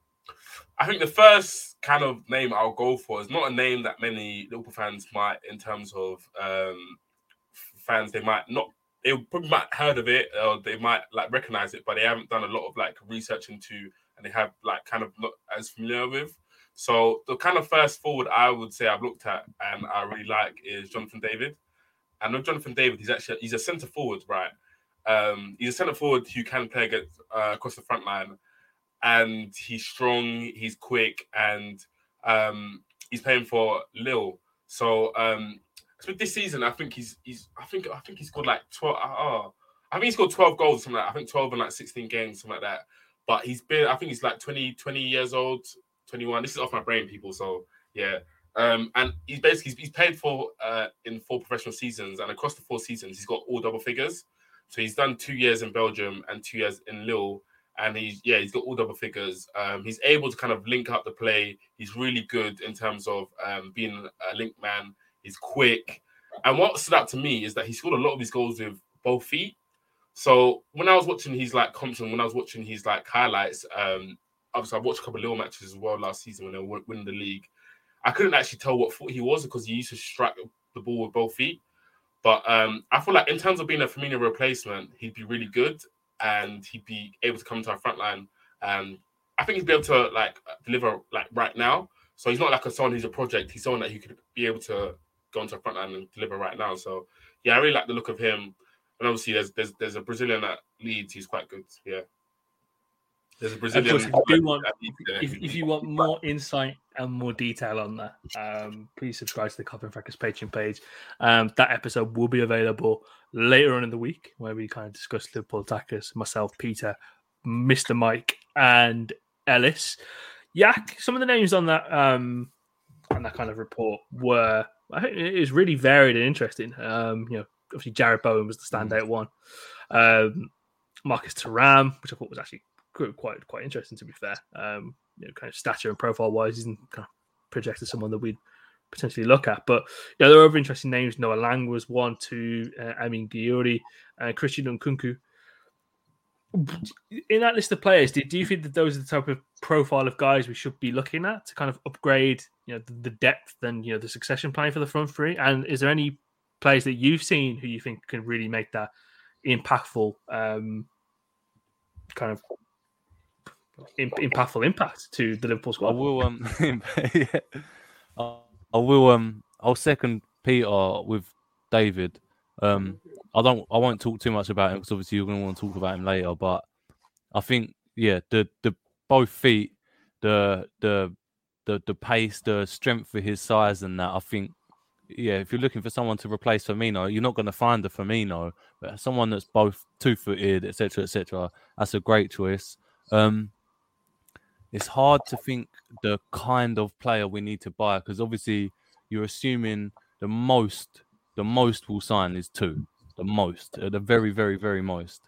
I think the first kind of name I'll go for is not a name that many Liverpool fans might, in terms of um, fans, they might not. They probably might heard of it or they might like recognize it, but they haven't done a lot of like research into, and they have like kind of not as familiar with. So the kind of first forward I would say I've looked at and I really like is Jonathan David. And with Jonathan David, he's actually he's a centre forward, right? Um, he's a centre forward who can play against, uh, across the front line, and he's strong, he's quick, and um, he's playing for Lille. So um, so this season, I think he's he's I think I think he scored like twelve. Oh, I think he scored twelve goals, something like that. I think twelve in like sixteen games, something like that. But he's been, I think he's like twenty, twenty years old, twenty-one. This is off my brain, people. So yeah. Um, and he's basically, he's played for uh, in four professional seasons, and across the four seasons, he's got all double figures. So he's done two years in Belgium and two years in Lille. And he's, yeah, he's got all double figures. Um, he's able to kind of link up the play. He's really good in terms of um, being a link man. He's quick. And what stood out to me is that he scored a lot of his goals with both feet. So when I was watching his like comps and when I was watching his like highlights, um, obviously I watched a couple of Lille matches as well last season when they were winning the league. I couldn't actually tell what foot he was because he used to strike the ball with both feet. But um, I feel like in terms of being a Firmino replacement, he'd be really good and he'd be able to come to our front line. Um, I think he'd be able to like deliver like right now. So he's not like a someone who's a project. He's someone that he could be able to go into a front line and deliver right now. So yeah, I really like the look of him. And obviously, there's there's there's a Brazilian at Leeds. He's quite good. Yeah, there's a Brazilian. Of course, if you do want, if, if you want more insight and more detail on that, um, please subscribe to the Cop and Fracas Patreon page. Um, that episode will be available later on in the week, where we kind of discuss Liverpool attackers, myself, Peter, Mister Mike, and Ellis. Yak, some of the names on that um, on that kind of report were, I think it was really varied and interesting. Um, you know, obviously Jared Bowen was the standout one. Um, Marcus Thuram, which I thought was actually quite quite interesting, to be fair. Um, you know, kind of stature and profile wise, he's kind of projected someone that we'd potentially look at. But yeah, there were other interesting names. Noah Lang was one, two, uh, Amin Gyouri, and uh, Christian Nkunku. In that list of players, do, do you think that those are the type of profile of guys we should be looking at to kind of upgrade, you know, the, the depth and, you know, the succession plan for the front three? And is there any players that you've seen who you think can really make that impactful, um, kind of imp- impactful impact to the Liverpool squad? I will, um, yeah. I will, um, I'll second Peter with David. Um, I don't. I won't talk too much about him because obviously you're going to want to talk about him later. But I think, yeah, the the both feet, the the the the pace, the strength for his size, and that. I think, yeah, if you're looking for someone to replace Firmino, you're not going to find a Firmino, but someone that's both two-footed, et cetera, et cetera. That's a great choice. Um, it's hard to think the kind of player we need to buy because obviously you're assuming the most. The most we'll sign is two. The most, uh, the very, very, very most.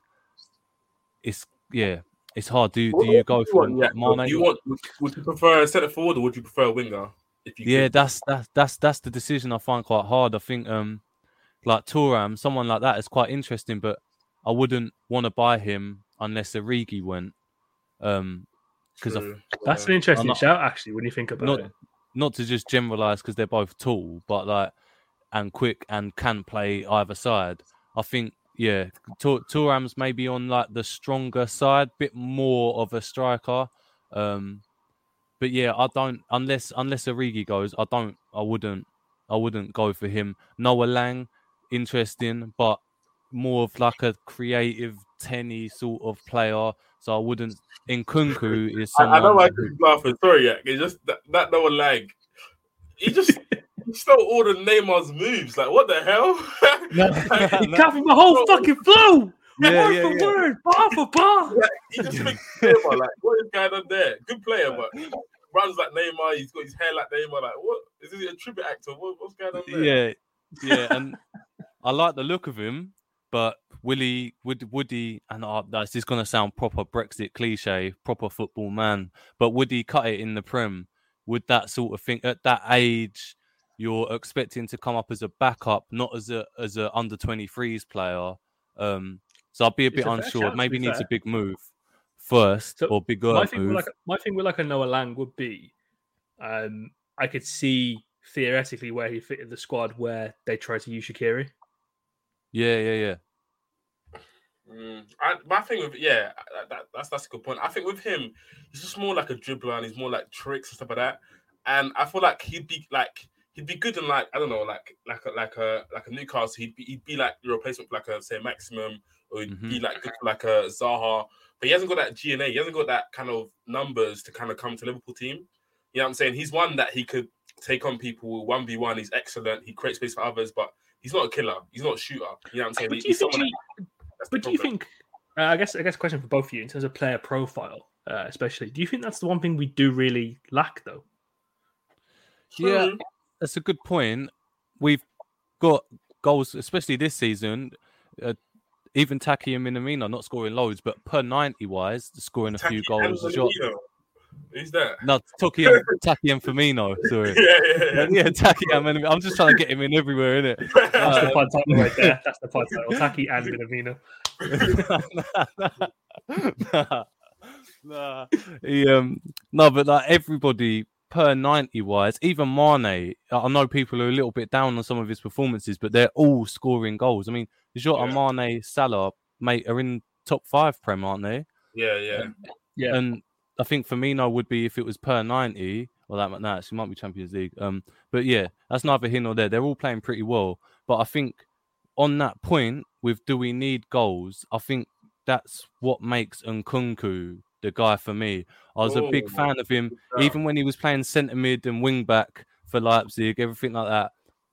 It's yeah, it's hard. Do do you go for yeah. Mane? Do you want? Would, would you prefer a centre forward or would you prefer a winger? If you yeah, could? that's that's that's that's the decision I find quite hard. I think um, like Thuram, someone like that is quite interesting, but I wouldn't want to buy him unless Origi went. Um, because that's an interesting not, shout actually when you think about not, it. Not to just generalize because they're both tall, but like. And quick and can play either side. I think, yeah, Thuram's maybe on like the stronger side, bit more of a striker. Um, but yeah, I don't unless unless Origi goes, I don't, I wouldn't, I wouldn't go for him. Noah Lang, interesting, but more of like a creative tenny sort of player. So I wouldn't. Nkunku is someone. I, I know I keep laughing. Sorry, yeah, it's just that, that Noah Lang. He just. He stole all the Neymar's moves. Like, what the hell? No, he copied my whole fucking flow. Yeah, word yeah, for yeah. word, bar for bar. Yeah, he just makes Neymar like, what is going on there? Good player, but runs like Neymar. He's got his hair like Neymar. Like, what? Is he a tribute actor? What, what's going on there? Yeah, yeah. And I like the look of him, but Willie, would, would he, and uh, this is going to sound proper Brexit cliche, proper football man, but would he cut it in the Prem? Would that sort of thing, at that age, you're expecting to come up as a backup, not as a as a under twenty-threes player. Um, so I'd be a bit a unsure. shout, Maybe needs fair. a big move first So or bigger my thing move. With like, my thing with like a Noah Lang would be, um, I could see theoretically where he fitted the squad where they try to use Shaqiri. Yeah, yeah, yeah. Mm, I, my thing with yeah, that, that's that's a good point. I think with him, he's just more like a dribbler and he's more like tricks and stuff like that. And I feel like he'd be like. He'd be good in like I don't know like like a, like a like a Newcastle. He'd be he'd be like your replacement for like a say Maximum, or he'd Mm-hmm. be like good for like a Zaha. But he hasn't got that G N A. He hasn't got that kind of numbers to kind of come to Liverpool team. You know what I'm saying? He's one that he could take on people one v one. He's excellent. He creates space for others, but he's not a killer. He's not a shooter. You know what I'm saying? But do you He's think? someone He, that- but do you think? Uh, I guess I guess a question for both of you in terms of player profile, uh, especially. Do you think that's the one thing we do really lack, though? Yeah, True. that's a good point. We've got goals, especially this season. Uh, even Taki and Minamino not scoring loads, but per ninety wise, scoring a Taki few goals. and A shot. Firmino. Who's that? No, Taki and, Taki and Firmino. Sorry. Yeah, yeah, yeah. Yeah, Taki and Minamino. I'm just trying to get him in everywhere, innit? That's Uh, the pod title right there. That's the pod title. Taki and Minamino. nah, nah. He, um, no, but like everybody per ninety wise, even Mane, I know people are a little bit down on some of his performances, but they're all scoring goals. I mean, Jota, Yeah. Mane, Salah, mate, are in top five Prem, aren't they? Yeah, yeah. Yeah. And I think Firmino would be if it was per ninety, or that might, nah, actually might be Champions League. Um, but yeah, that's neither here nor there. They're all playing pretty well. But I think on that point, with do we need goals, I think that's what makes Nkunku the guy for me. I was a big Oh, fan of him, yeah. even when he was playing centre mid and wing back for Leipzig, everything like that.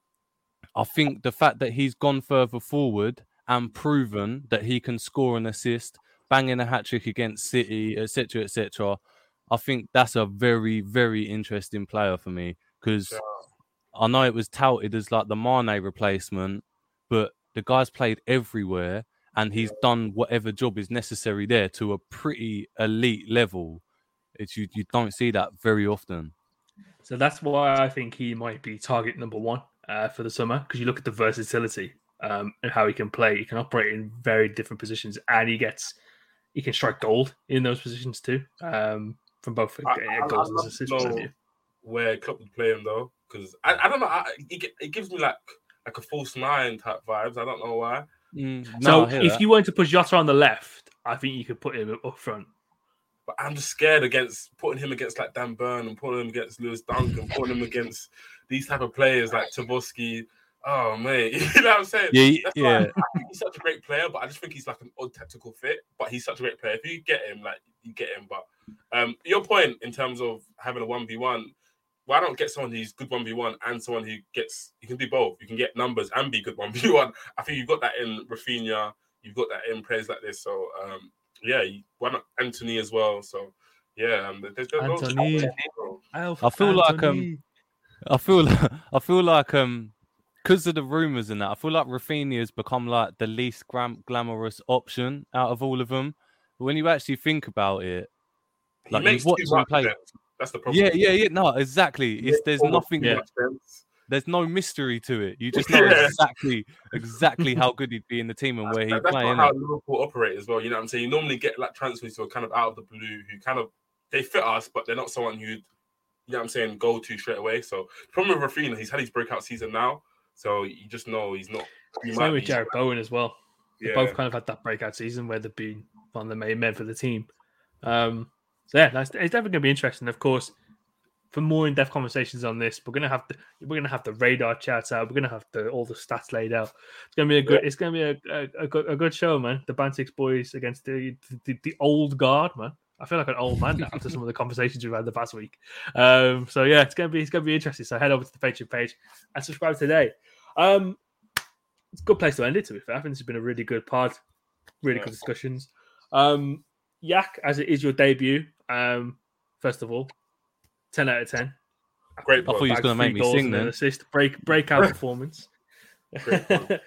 I think the fact that he's gone further forward and proven that he can score and assist, banging a hat-trick against City, et cetera, et cetera, I think that's a very, very interesting player for me because Yeah. I know it was touted as like the Mane replacement, but the guy's played everywhere and he's done whatever job is necessary there to a pretty elite level. It's you, you don't see that very often. So that's why I think he might be target number one uh, for the summer, because you look at the versatility um, and how he can play. He can operate in very different positions, and he gets he can strike gold in those positions too, um, from both I, uh, I, goals I'd and love assists to point of know view. where Klopp would play him though, because I, I don't know. I, it, gi- it gives me like like a false nine type vibes. I don't know why. Mm, So no, I hear if that. you wanted to put Jota on the left, I think you could put him up front. But I'm just scared against putting him against like Dan Burn and putting him against Lewis Dunk and putting him against these type of players like Taboski. Oh mate, you know what I'm saying? Yeah, That's yeah. why I think he's such a great player, but I just think he's like an odd tactical fit. But he's such a great player. If you get him, like you get him. But um, your point in terms of having a one v one, why don't get someone who's good one v one and someone who gets you can do both. You can get numbers and be good one v one. I think you've got that in Rafinha. You've got that in players like this. So um, yeah, you- why not Anthony as well? So yeah, um, there's, there's loads of Anthony. people. I feel like um, I feel I feel like um, because of the rumors and that, I feel like Rafinha has become like the least gram- glamorous option out of all of them. But when you actually think about it, He like makes you watch too him much play. sense. That's the problem. Yeah, yeah, yeah. No, exactly. It's there's Almost nothing. too Yeah. much sense. There's no mystery to it. You just know Yeah. exactly exactly how good he'd be in the team and where he'd That- That's play. not innit? how Liverpool operate as well. You know what I'm saying? You normally get like transfers who are kind of out of the blue, who kind of they fit us, but they're not someone who'd, you know what I'm saying, go to straight away. So the problem with Rafinha, he's had his breakout season now, so you just know he's not. He Same might with be- Jared Bowen as well. They Yeah. both kind of had that breakout season where they've been one of the main men for the team. Um, so yeah, that's, it's definitely going to be interesting. Of course, for more in-depth conversations on this, we're going to have the we're going to have the radar chats out. We're going to have the all the stats laid out. It's going to be a good. It's going to be a, a, a, good, a good show, man. The Bantix boys against the, the the old guard, man. I feel like an old man now after some of the conversations we've had the past week. Um, so yeah, it's gonna be it's gonna be interesting. So head over to the Patreon page and subscribe today. Um, it's a good place to end it. To be fair, I think this has been a really good pod, really good discussions. Um, Yak, as it is your debut, um, first of all, ten out of ten. Great. I thought Pod. you was Bag going to three make me goals sing and an then. assist, break breakout performance. Great pod.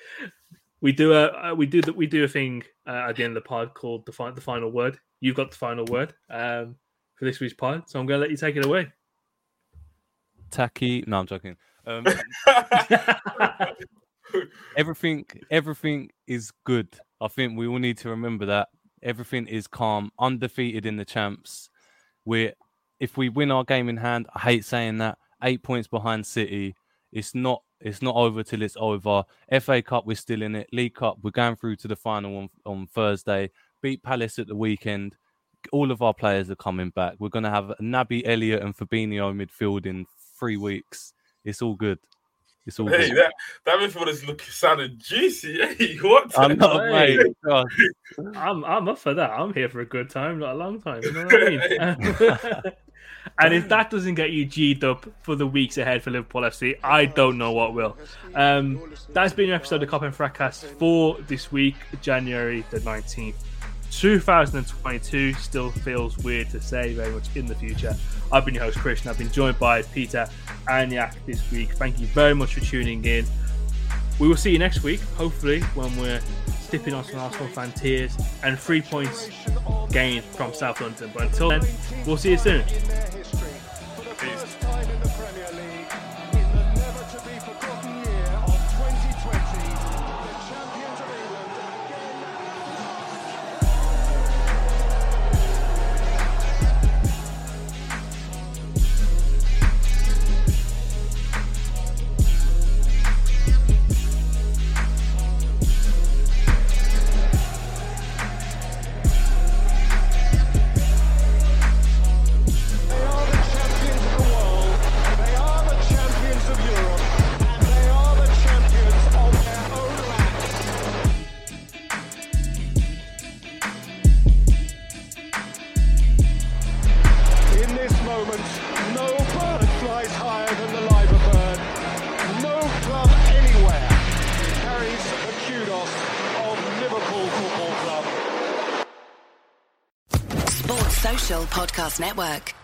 we do a we do that we do a thing uh, at the end of the pod called the fi- the final word. You've got the final word um, for this week's pod, so I'm going to let you take it away. Tacky. No, I'm joking. Um, everything, everything is good. I think we all need to remember that everything is calm, undefeated in the champs. We're, if we win our game in hand, I hate saying that, eight points behind City. It's not, it's not over till it's over. F A Cup, we're still in it. League Cup, we're going through to the final on, on Thursday. Beat Palace at the weekend. All of our players are coming back. We're going to have Naby Elliott and Fabinho midfield in three weeks. It's all good. It's all Hey, good. that that midfield is looking sounded juicy. Hey, what? I'm not, Hey. mate. God. I'm I'm up for that. I'm here for a good time, not a long time. You know what I mean? And if that doesn't get you G'd up for the weeks ahead for Liverpool F C, I don't know what will. Um, that's been your episode of Cop and Fracas for this week, January the nineteenth. twenty twenty-two still feels weird to say, very much in the future. I've been your host, Christian. I've been joined by Peter and Yak this week. Thank you very much for tuning in. We will see you next week, hopefully, when we're stipping on some Arsenal fan tears and three points gained from South London. But until then, we'll see you soon. in their history. For the first time in the Premier League, in the never-to-be-forgotten year of twenty twenty, the champions of England again. moments, no bird flies higher than the Liver bird. No club anywhere carries the kudos of Liverpool Football Club. Sports Social Podcast Network.